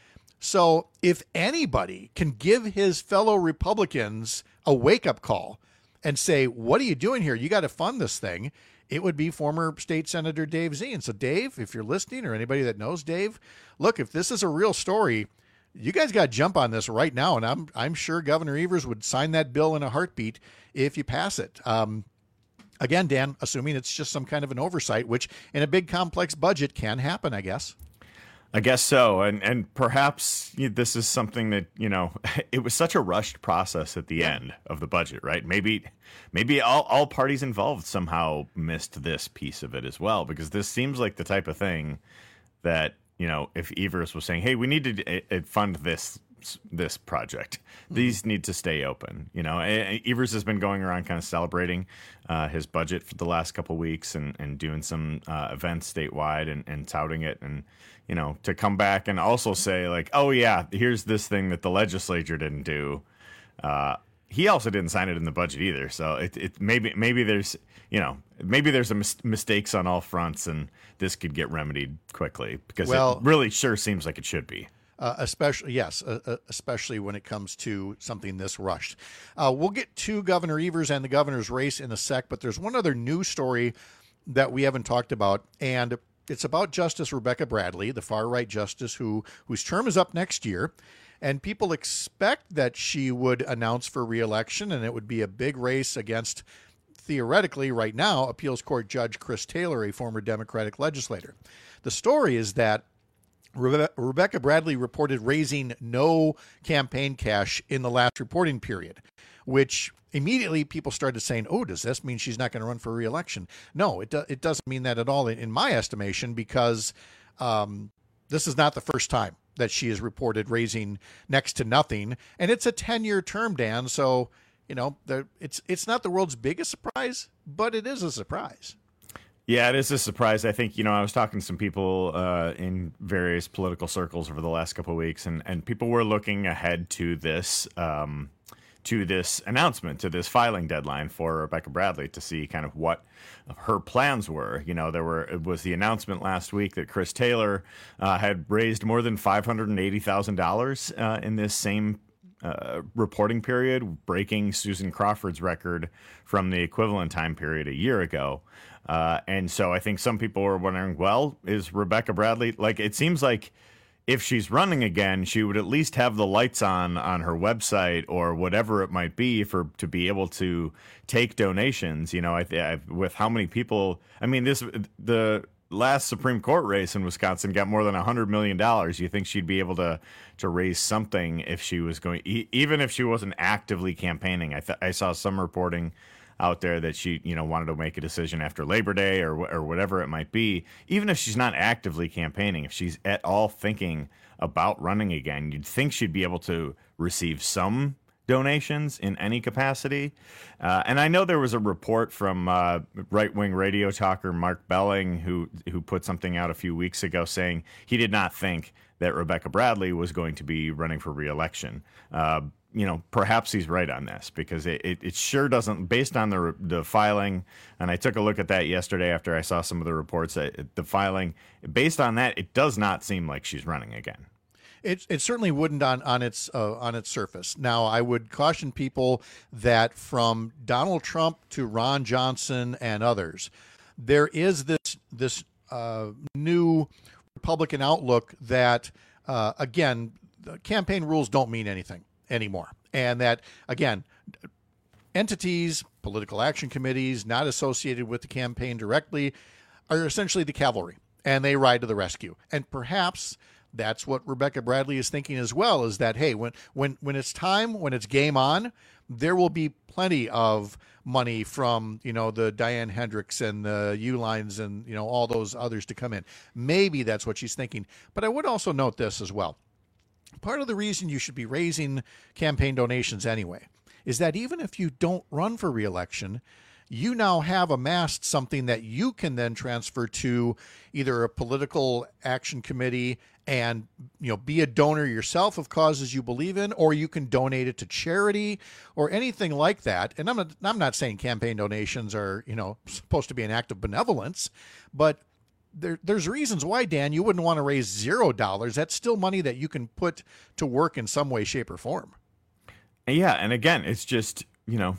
So if anybody can give his fellow Republicans a wake-up call and say, what are you doing here? You got to fund this thing. It would be former State Senator Dave Zien. So Dave, if you're listening, or anybody that knows Dave, look, if this is a real story, you guys got to jump on this right now. And I'm I'm sure Governor Evers would sign that bill in a heartbeat if you pass it. Um, again, Dan, assuming it's just some kind of an oversight, which in a big complex budget can happen, I guess. I guess so. And and perhaps this is something that, you know, it was such a rushed process at the yeah. end of the budget, right? Maybe maybe all, all parties involved somehow missed this piece of it as well, because this seems like the type of thing that, you know, if Evers was saying, hey, we need to fund this this project, these mm-hmm. need to stay open. You know, Evers has been going around kind of celebrating uh, his budget for the last couple of weeks and, and doing some uh, events statewide and, and touting it. And, you know, to come back and also say like, oh, yeah, here's this thing that the legislature didn't do. Uh, he also didn't sign it in the budget either. So it, it maybe maybe there's, you know, maybe there's a mis- mistakes on all fronts and this could get remedied quickly, because well, it really sure seems like it should be. Uh, especially, yes, uh, especially when it comes to something this rushed. Uh, we'll get to Governor Evers and the governor's race in a sec, but there's one other news story that we haven't talked about, and it's about Justice Rebecca Bradley, the far-right justice who whose term is up next year, and people expect that she would announce for re-election, and it would be a big race against, theoretically, right now, appeals court judge Chris Taylor, a former Democratic legislator. The story is that Rebe- Rebecca Bradley reported raising no campaign cash in the last reporting period, which immediately people started saying, oh, does this mean she's not going to run for re-election? No, it, do- it doesn't mean that at all in my estimation, because um, this is not the first time that she is reported raising next to nothing. And it's a ten-year term, Dan, so, you know, the, it's it's not the world's biggest surprise, but it is a surprise. Yeah, it is a surprise. I think, you know, I was talking to some people uh, in various political circles over the last couple of weeks, and, and people were looking ahead to this um, to this announcement, to this filing deadline for Rebecca Bradley, to see kind of what her plans were. You know, there were it was the announcement last week that Chris Taylor uh, had raised more than five hundred eighty thousand dollars uh, in this same Uh, reporting period, breaking Susan Crawford's record from the equivalent time period a year ago. Uh, and so I think some people were wondering, well, is Rebecca Bradley, like, it seems like if she's running again, she would at least have the lights on on her website or whatever it might be for to be able to take donations. You know, I, I with how many people, I mean, this, the last Supreme Court race in Wisconsin got more than one hundred million dollars. You think she'd be able to to raise something if she was going, e- even if she wasn't actively campaigning? I th- I saw some reporting out there that she, you know, wanted to make a decision after Labor Day or or whatever it might be. Even if she's not actively campaigning, if she's at all thinking about running again, you'd think she'd be able to receive some donations in any capacity. Uh, and I know there was a report from uh, right-wing radio talker Mark Belling who who put something out a few weeks ago saying he did not think that Rebecca Bradley was going to be running for re-election. Uh, you know, perhaps he's right on this, because it, it, it sure doesn't, based on the the filing, and I took a look at that yesterday after I saw some of the reports, that the filing, based on that, it does not seem like she's running again. It it certainly wouldn't on on its uh, on its surface. Now, I would caution people that from Donald Trump to Ron Johnson and others, there is this this uh, new Republican outlook that uh, again, the campaign rules don't mean anything anymore, and that again, entities, political action committees not associated with the campaign directly are essentially the cavalry, and they ride to the rescue. And perhaps that's what Rebecca Bradley is thinking as well, is that, hey, when when when it's time, when it's game on, there will be plenty of money from, you know, the Diane Hendricks and the Uihleins and, you know, all those others to come in. Maybe that's what she's thinking. But I would also note this as well. Part of the reason you should be raising campaign donations anyway is that even if you don't run for re-election, you now have amassed something that you can then transfer to either a political action committee and, you know, be a donor yourself of causes you believe in, or you can donate it to charity or anything like that. And I'm not, I'm not saying campaign donations are, you know, supposed to be an act of benevolence, but there, there's reasons why, Dan, you wouldn't want to raise zero dollars. That's still money that you can put to work in some way, shape, or form. Yeah, and again, it's just, you know,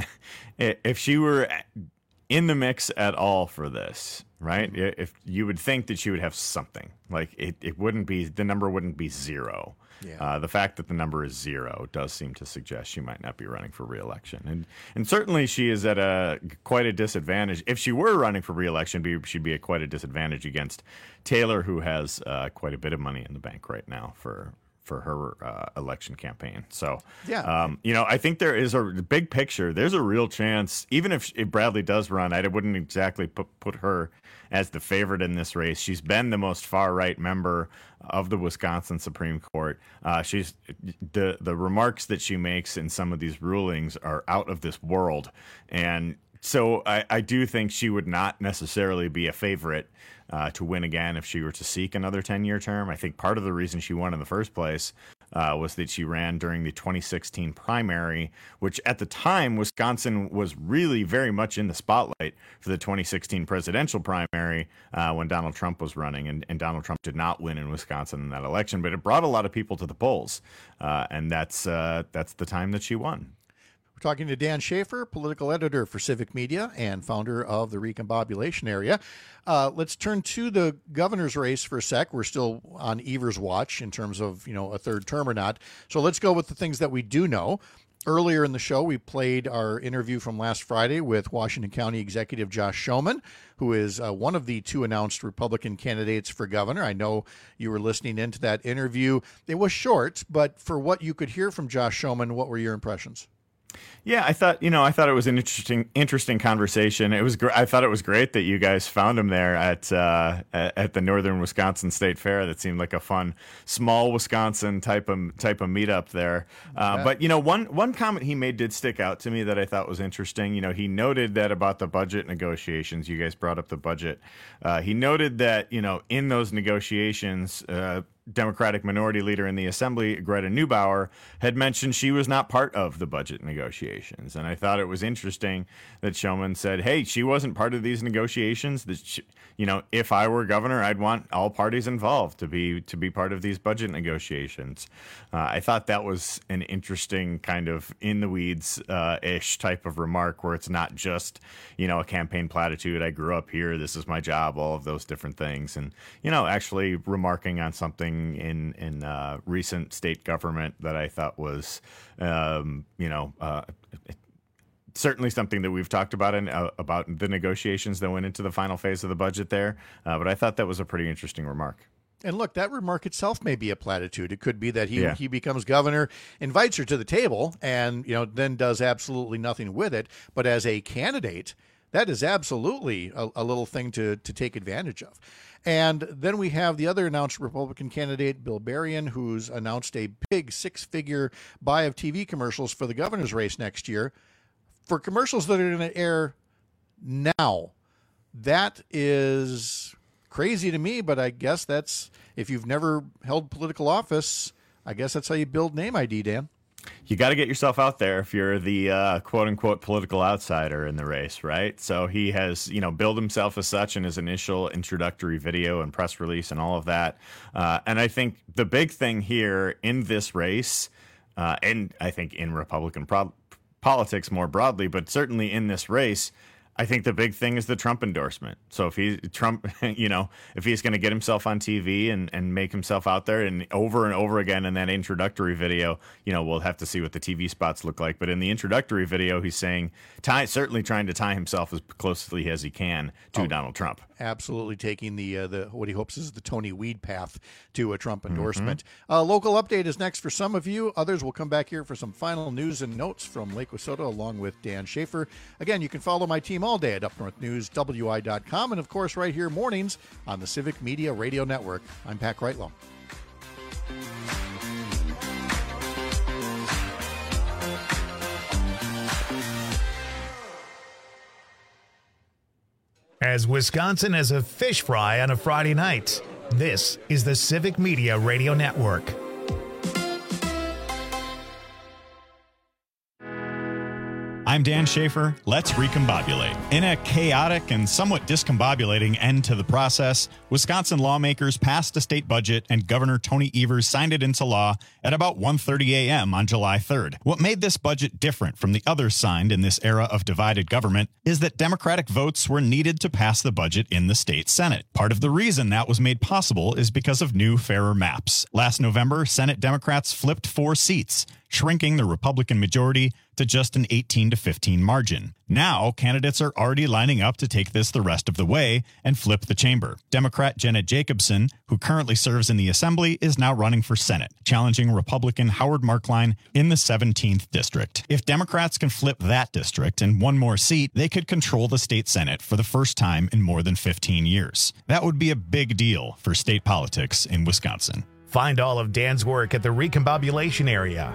if she were in the mix at all for this, right? If you would think that she would have something, like it, it wouldn't be, the number wouldn't be zero. Yeah. Uh, the fact that the number is zero does seem to suggest she might not be running for re-election. And and certainly she is at a quite a disadvantage. If she were running for re-election, be, she'd be at quite a disadvantage against Taylor, who has uh, quite a bit of money in the bank right now for for her uh, election campaign. So, yeah. um, you know, I think there is a big picture. There's a real chance, even if, if Bradley does run, I wouldn't exactly put, put her as the favorite in this race. She's been the most far-right member of the Wisconsin Supreme Court. Uh, she's the the remarks that she makes in some of these rulings are out of this world. And so I, I do think she would not necessarily be a favorite uh, to win again if she were to seek another ten-year term. I think part of the reason she won in the first place uh, was that she ran during the twenty sixteen primary, which at the time, Wisconsin was really very much in the spotlight for the twenty sixteen presidential primary uh, when Donald Trump was running, and, and Donald Trump did not win in Wisconsin in that election, but it brought a lot of people to the polls, uh, and that's uh, that's the time that she won. We're talking to Dan Schaefer, political editor for Civic Media and founder of the Recombobulation Area. Uh, let's turn to the governor's race for a sec. We're still on Evers' watch in terms of, you know, a third term or not. So let's go with the things that we do know. Earlier in the show, we played our interview from last Friday with Washington County Executive Josh Schoemann, who is uh, one of the two announced Republican candidates for governor. I know you were listening into that interview. It was short, but for what you could hear from Josh Schoemann, what were your impressions? Yeah, I thought, you know, I thought it was an interesting, interesting conversation. It was, gr- I thought it was great that you guys found him there at, uh, at the Northern Wisconsin State Fair. That seemed like a fun, small Wisconsin type of type of meetup there. Uh, yeah. But you know, one one comment he made did stick out to me that I thought was interesting. You know, he noted that about the budget negotiations. You guys brought up the budget. Uh, he noted that, you know, in those negotiations, Uh, Democratic Minority Leader in the Assembly, Greta Neubauer, had mentioned she was not part of the budget negotiations. And I thought it was interesting that Schoemann said, hey, she wasn't part of these negotiations. That she, you know, if I were governor, I'd want all parties involved to be to be part of these budget negotiations. Uh, I thought that was an interesting kind of in-the-weeds uh, ish type of remark where it's not just, you know, a campaign platitude. I grew up here. This is my job, all of those different things. And, you know, actually remarking on something in in uh, recent state government that I thought was, um, you know, uh, certainly something that we've talked about in, uh, about the negotiations that went into the final phase of the budget there. Uh, but I thought that was a pretty interesting remark. And look, that remark itself may be a platitude. It could be that he yeah. he becomes governor, invites her to the table, and, you know, then does absolutely nothing with it. But as a candidate, that is absolutely a, a little thing to to take advantage of. And then we have the other announced Republican candidate, Bill Berrien, who's announced a big six-figure buy of T V commercials for the governor's race next year, for commercials that are going to air now. That is crazy to me, but I guess that's, if you've never held political office, I guess that's how you build name I D, Dan. You got to get yourself out there if you're the uh, quote unquote political outsider in the race, right? So he has, you know, billed himself as such in his initial introductory video and press release and all of that. Uh, and I think the big thing here in this race, uh, and I think in Republican pro- politics more broadly, but certainly in this race, I think the big thing is the Trump endorsement. So if he Trump, you know, if he's going to get himself on T V and, and make himself out there and over and over again in that introductory video, you know, we'll have to see what the T V spots look like. But in the introductory video, he's saying, tie, certainly trying to tie himself as closely as he can to oh, Donald Trump. Absolutely taking the uh, the what he hopes is the Tony Weed path to a Trump endorsement. Mm-hmm. Uh, local update is next for some of you. Others will come back here for some final news and notes from Lake Wissota along with Dan Schaefer. Again, you can follow my team all day at up north news w i dot com and, of course, right here mornings on the Civic Media Radio Network. I'm Pat Kreitlow. As Wisconsin has a fish fry on a Friday night, this is the Civic Media Radio Network. I'm Dan Schaefer. Let's recombobulate. In a chaotic and somewhat discombobulating end to the process, Wisconsin lawmakers passed a state budget and Governor Tony Evers signed it into law at about one thirty a.m. on July third. What made this budget different from the others signed in this era of divided government is that Democratic votes were needed to pass the budget in the state Senate. Part of the reason that was made possible is because of new, fairer maps. Last November, Senate Democrats flipped four seats, shrinking the Republican majority to just an eighteen to fifteen margin. Now, candidates are already lining up to take this the rest of the way and flip the chamber. Democrat Jenna Jacobson, who currently serves in the Assembly, is now running for Senate, challenging Republican Howard Markline in the seventeenth district. If Democrats can flip that district and one more seat, they could control the state Senate for the first time in more than fifteen years. That would be a big deal for state politics in Wisconsin. Find all of Dan's work at the Recombobulation area.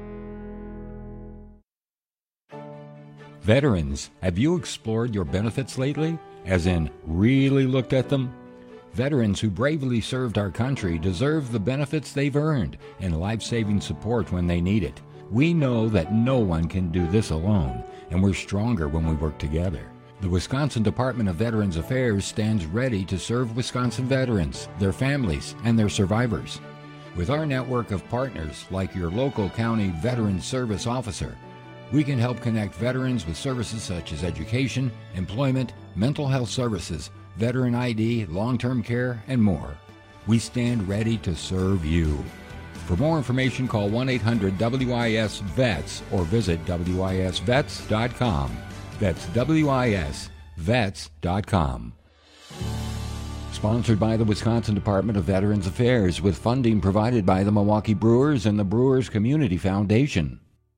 Veterans, have you explored your benefits lately? As in, really looked at them? Veterans who bravely served our country deserve the benefits they've earned and life-saving support when they need it. We know that no one can do this alone, and we're stronger when we work together. The Wisconsin Department of Veterans Affairs stands ready to serve Wisconsin veterans, their families, and their survivors. With our network of partners, like your local county Veterans Service Officer, we can help connect veterans with services such as education, employment, mental health services, veteran I D, long-term care, and more. We stand ready to serve you. For more information, call one eight hundred W I S vets or visit W I S vets dot com. That's W I S vets dot com. Sponsored by the Wisconsin Department of Veterans Affairs with funding provided by the Milwaukee Brewers and the Brewers Community Foundation.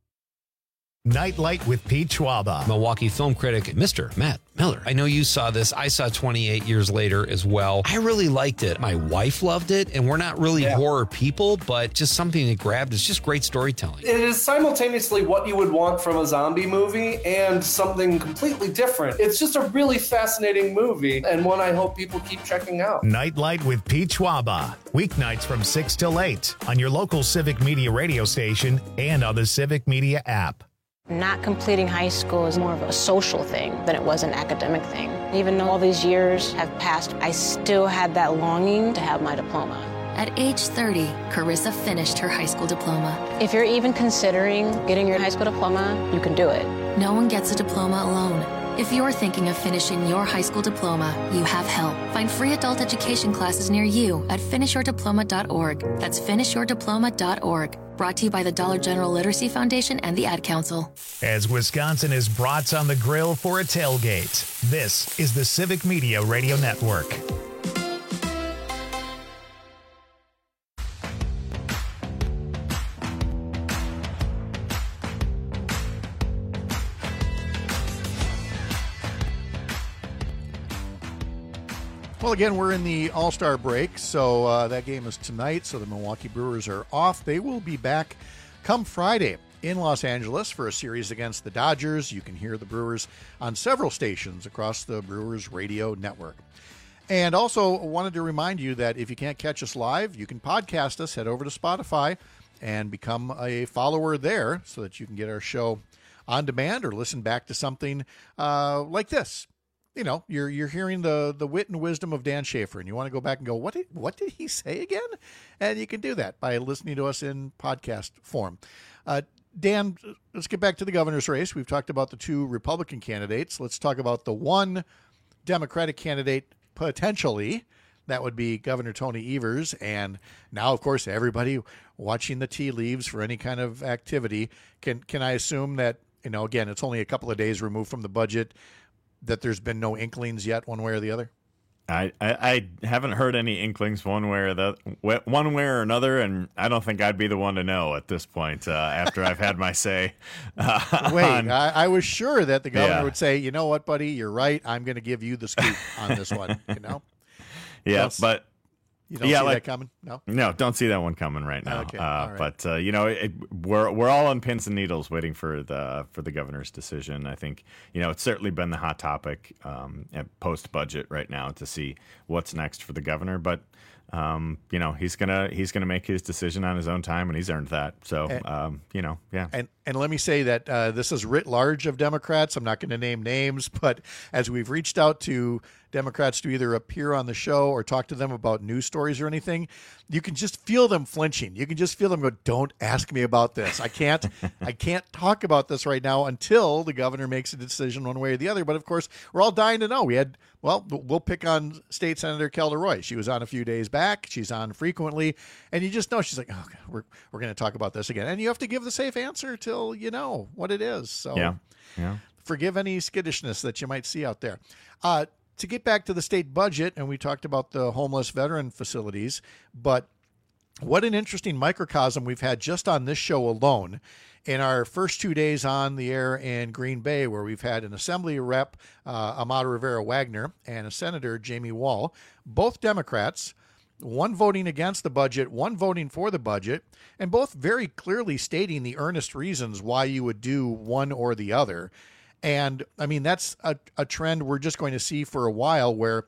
Nightlight with Pete Schwaba. Milwaukee film critic, Mister Matt Miller. I know you saw this. I saw twenty-eight years later as well. I really liked it. My wife loved it, and we're not really yeah. horror people, but just something that grabbed. It's just great storytelling. It is simultaneously what you would want from a zombie movie and something completely different. It's just a really fascinating movie, and one I hope people keep checking out. Nightlight with Pete Schwaba. Weeknights from six till eight on your local Civic Media radio station and on the Civic Media app. Not completing high school is more of a social thing than it was an academic thing. Even though all these years have passed, I still had that longing to have my diploma. At age thirty, Carissa finished her high school diploma. If you're even considering getting your high school diploma, you can do it. No one gets a diploma alone. If you're thinking of finishing your high school diploma, you have help. Find free adult education classes near you at finish your diploma dot org. That's finish your diploma dot org. Brought to you by the Dollar General Literacy Foundation and the Ad Council. As Wisconsin is brats on the grill for a tailgate, this is the Civic Media Radio Network. Well, again, we're in the All-Star break, so uh, that game is tonight, so the Milwaukee Brewers are off. They will be back come Friday in Los Angeles for a series against the Dodgers. You can hear the Brewers on several stations across the Brewers radio network. And also wanted to remind you that if you can't catch us live, you can podcast us. Head over to Spotify and become a follower there so that you can get our show on demand or listen back to something uh, like this. You know, you're you're hearing the the wit and wisdom of Dan Schaefer, and you want to go back and go, what did what did he say again? And you can do that by listening to us in podcast form. Uh, Dan, let's get back to the governor's race. We've talked about the two Republican candidates. Let's talk about the one Democratic candidate potentially. That would be Governor Tony Evers. And now, of course, everybody watching the tea leaves for any kind of activity. Can can I assume that, you know, again, it's only a couple of days removed from the budget, that there's been no inklings yet one way or the other? I, I, I haven't heard any inklings one way or the one way or another, and I don't think I'd be the one to know at this point uh, after I've had my say. Uh, Wait, on, I, I was sure that the governor yeah. would say, you know what, buddy, you're right. I'm going to give you the scoop on this one, you know? Yeah, That's, but You don't yeah, see like, that coming? No? No, don't see that one coming right now. Okay, uh, all right. But, uh, you know, it, we're we're all on pins and needles waiting for the for the governor's decision. I think, you know, it's certainly been the hot topic um, at post-budget right now to see what's next for the governor. But, um, you know, he's going to he's gonna make his decision on his own time, and he's earned that. So, And- um, you know, yeah. And and let me say that uh, this is writ large of Democrats. I'm not going to name names, but as we've reached out to Democrats to either appear on the show or talk to them about news stories or anything, you can just feel them flinching. You can just feel them go, "Don't ask me about this. I can't. I can't talk about this right now until the governor makes a decision one way or the other." But of course, we're all dying to know. We had well, we'll pick on State Senator Kelda Roy. She was on a few days back. She's on frequently, and you just know she's like, "Oh, God, we're we're going to talk about this again." And you have to give the safe answer till you know what it is. So Yeah, yeah. forgive any skittishness that you might see out there. Uh, to get back to the state budget, and we talked about the homeless veteran facilities, but what an interesting microcosm we've had just on this show alone. In our first two days on the air in Green Bay, where we've had an Assembly rep, uh, Amado Rivera Wagner, and a Senator, Jamie Wall, both Democrats, one voting against the budget, one voting for the budget, and both very clearly stating the earnest reasons why you would do one or the other. And I mean, that's a, a trend we're just going to see for a while, where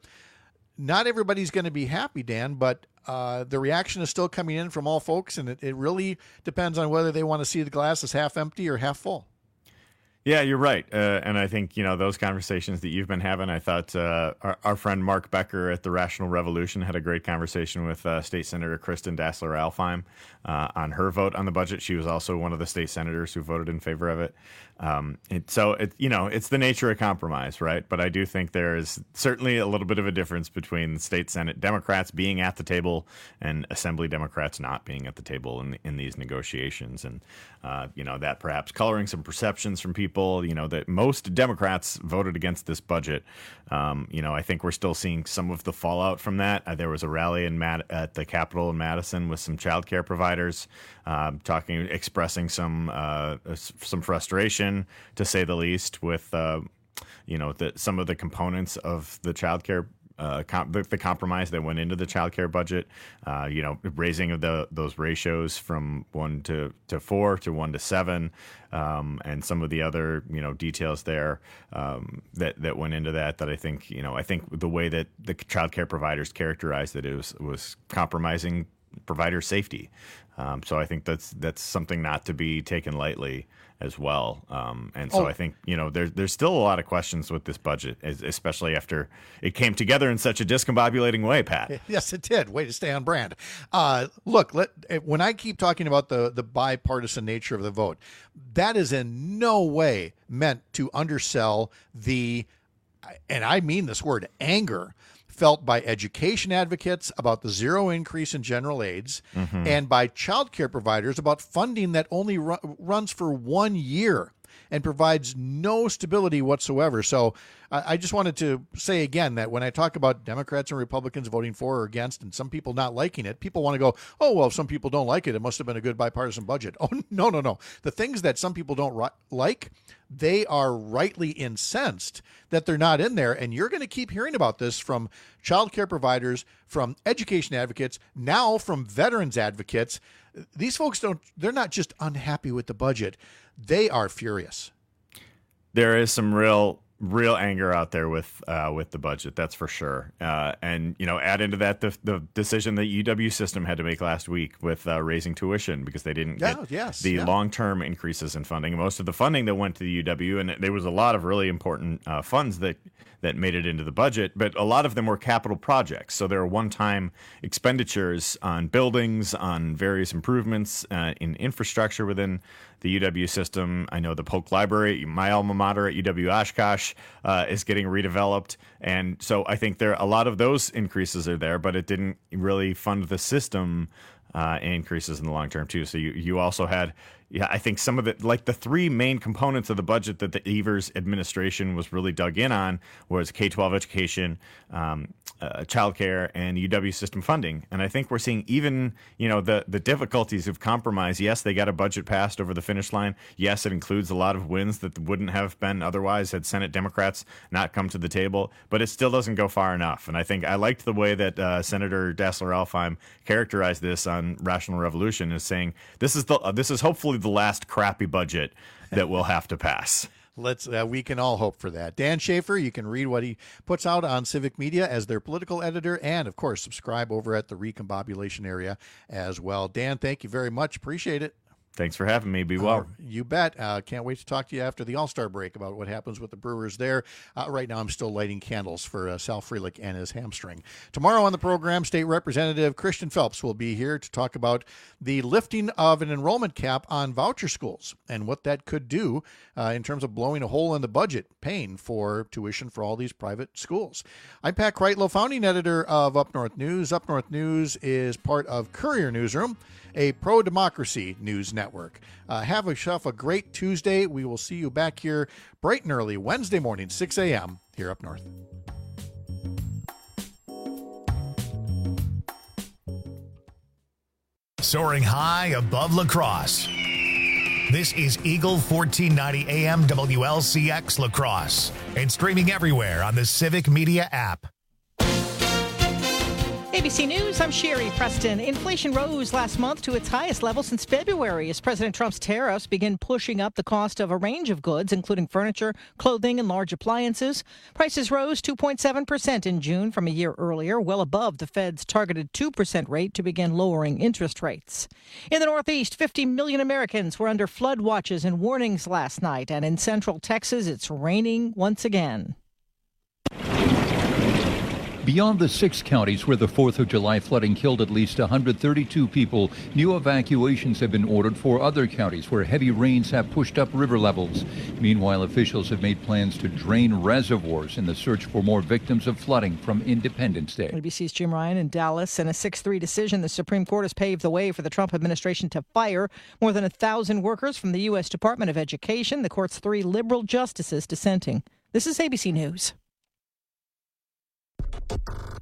not everybody's going to be happy, Dan, but uh, the reaction is still coming in from all folks, and it, it really depends on whether they want to see the glass as half empty or half full. Yeah, you're right. Uh, and I think, you know, those conversations that you've been having, I thought uh, our, our friend Mark Becker at the Rational Revolution had a great conversation with uh, State Senator Kristen Dassler-Alfheim uh, on her vote on the budget. She was also one of the state senators who voted in favor of it. Um, it so, it, you know, it's the nature of compromise, right? But I do think there is certainly a little bit of a difference between state Senate Democrats being at the table and Assembly Democrats not being at the table in, in these negotiations. And, uh, you know, that perhaps coloring some perceptions from people, you know, that most Democrats voted against this budget. Um, you know, I think we're still seeing some of the fallout from that. Uh, there was a rally in Mad- at the Capitol in Madison with some child care providers uh, talking, expressing some uh, some frustration, to say the least, with uh, you know the, some of the components of the child care. Uh, com- the, the compromise that went into the child care budget, uh, you know, raising of the those ratios from one to, to four to one to seven, um, and some of the other, you know, details there um, that that went into that. That I think, you know, I think the way that the child care providers characterized it, it was was compromising provider safety. Um, so I think that's that's something not to be taken lightly as well. Um, and so Oh. I think, you know, there's there's still a lot of questions with this budget, es- especially after it came together in such a discombobulating way, Pat. Yes, it did. Way to stay on brand. Uh, look, let, when I keep talking about the, the bipartisan nature of the vote, that is in no way meant to undersell the, and I mean this word, anger felt by education advocates about the zero increase in general aids, Mhm. and by child care providers about funding that only ru- runs for one year and provides no stability whatsoever. So I I just wanted to say again that when I talk about Democrats and Republicans voting for or against and some people not liking it, people want to go, oh, well, if some people don't like it, it must have been a good bipartisan budget. Oh, no, no, no. The things that some people don't ri- like, they are rightly incensed that they're not in there. And you're going to keep hearing about this from child care providers, from education advocates, now from veterans advocates. These folks don't, they're not just unhappy with the budget. They are furious. There is some real real anger out there with uh, with the budget, that's for sure. Uh, and, you know, add into that the, the decision that U W system had to make last week with uh, raising tuition because they didn't Yeah, get yes, the yeah. long-term increases in funding. Most of the funding that went to the U W, and there was a lot of really important uh, funds that that made it into the budget, but a lot of them were capital projects. So there are one-time expenditures on buildings, on various improvements uh, in infrastructure within the U W system. I know the Polk Library, my alma mater at U W Oshkosh, uh, is getting redeveloped. And so I think there a lot of those increases are there, but it didn't really fund the system uh, increases in the long term, too. So you, you also had, yeah, I think some of the, like the three main components of the budget that the Evers administration was really dug in on was K twelve education, um, uh, childcare and U W system funding. And I think we're seeing even, you know, the, the difficulties of compromise. Yes, they got a budget passed over the finish line. Yes, it includes a lot of wins that wouldn't have been otherwise had Senate Democrats not come to the table, but it still doesn't go far enough. And I think I liked the way that uh, Senator Dassler-Alfheim characterized this on Rational Revolution as saying, this is the uh, this is hopefully the last crappy budget that we'll have to pass. Let's. Uh, we can all hope for that. Dan Schaefer, you can read what he puts out on Civic Media as their political editor, and, of course, subscribe over at the Recombobulation area as well. Dan, thank you very much. Appreciate it. Thanks for having me. Be well. Uh, you bet. Uh, can't wait to talk to you after the All-Star break about what happens with the Brewers there. Uh, right now, I'm still lighting candles for uh, Sal Frelick and his hamstring. Tomorrow on the program, State Representative Christian Phelps will be here to talk about the lifting of an enrollment cap on voucher schools and what that could do uh, in terms of blowing a hole in the budget, paying for tuition for all these private schools. I'm Pat Kreitlow, founding editor of Up North News. Up North News is part of Courier Newsroom, a pro-democracy news network. Uh, have yourself a great Tuesday. We will see you back here bright and early Wednesday morning, six a.m. here up north. Soaring high above La Crosse. This is Eagle fourteen ninety A M W L C X La Crosse and streaming everywhere on the Civic Media app. A B C News, I'm Sherry Preston. Inflation rose last month to its highest level since February as President Trump's tariffs begin pushing up the cost of a range of goods, including furniture, clothing, and large appliances. Prices rose two point seven percent in June from a year earlier, well above the Fed's targeted two percent rate to begin lowering interest rates. In the Northeast, fifty million Americans were under flood watches and warnings last night, and in central Texas, it's raining once again. Beyond the six counties where the fourth of July flooding killed at least one hundred thirty-two people, new evacuations have been ordered for other counties where heavy rains have pushed up river levels. Meanwhile, officials have made plans to drain reservoirs in the search for more victims of flooding from Independence Day. A B C's Jim Ryan in Dallas. In a six three decision, the Supreme Court has paved the way for the Trump administration to fire more than a thousand workers from the U S Department of Education, the court's three liberal justices dissenting. This is A B C News.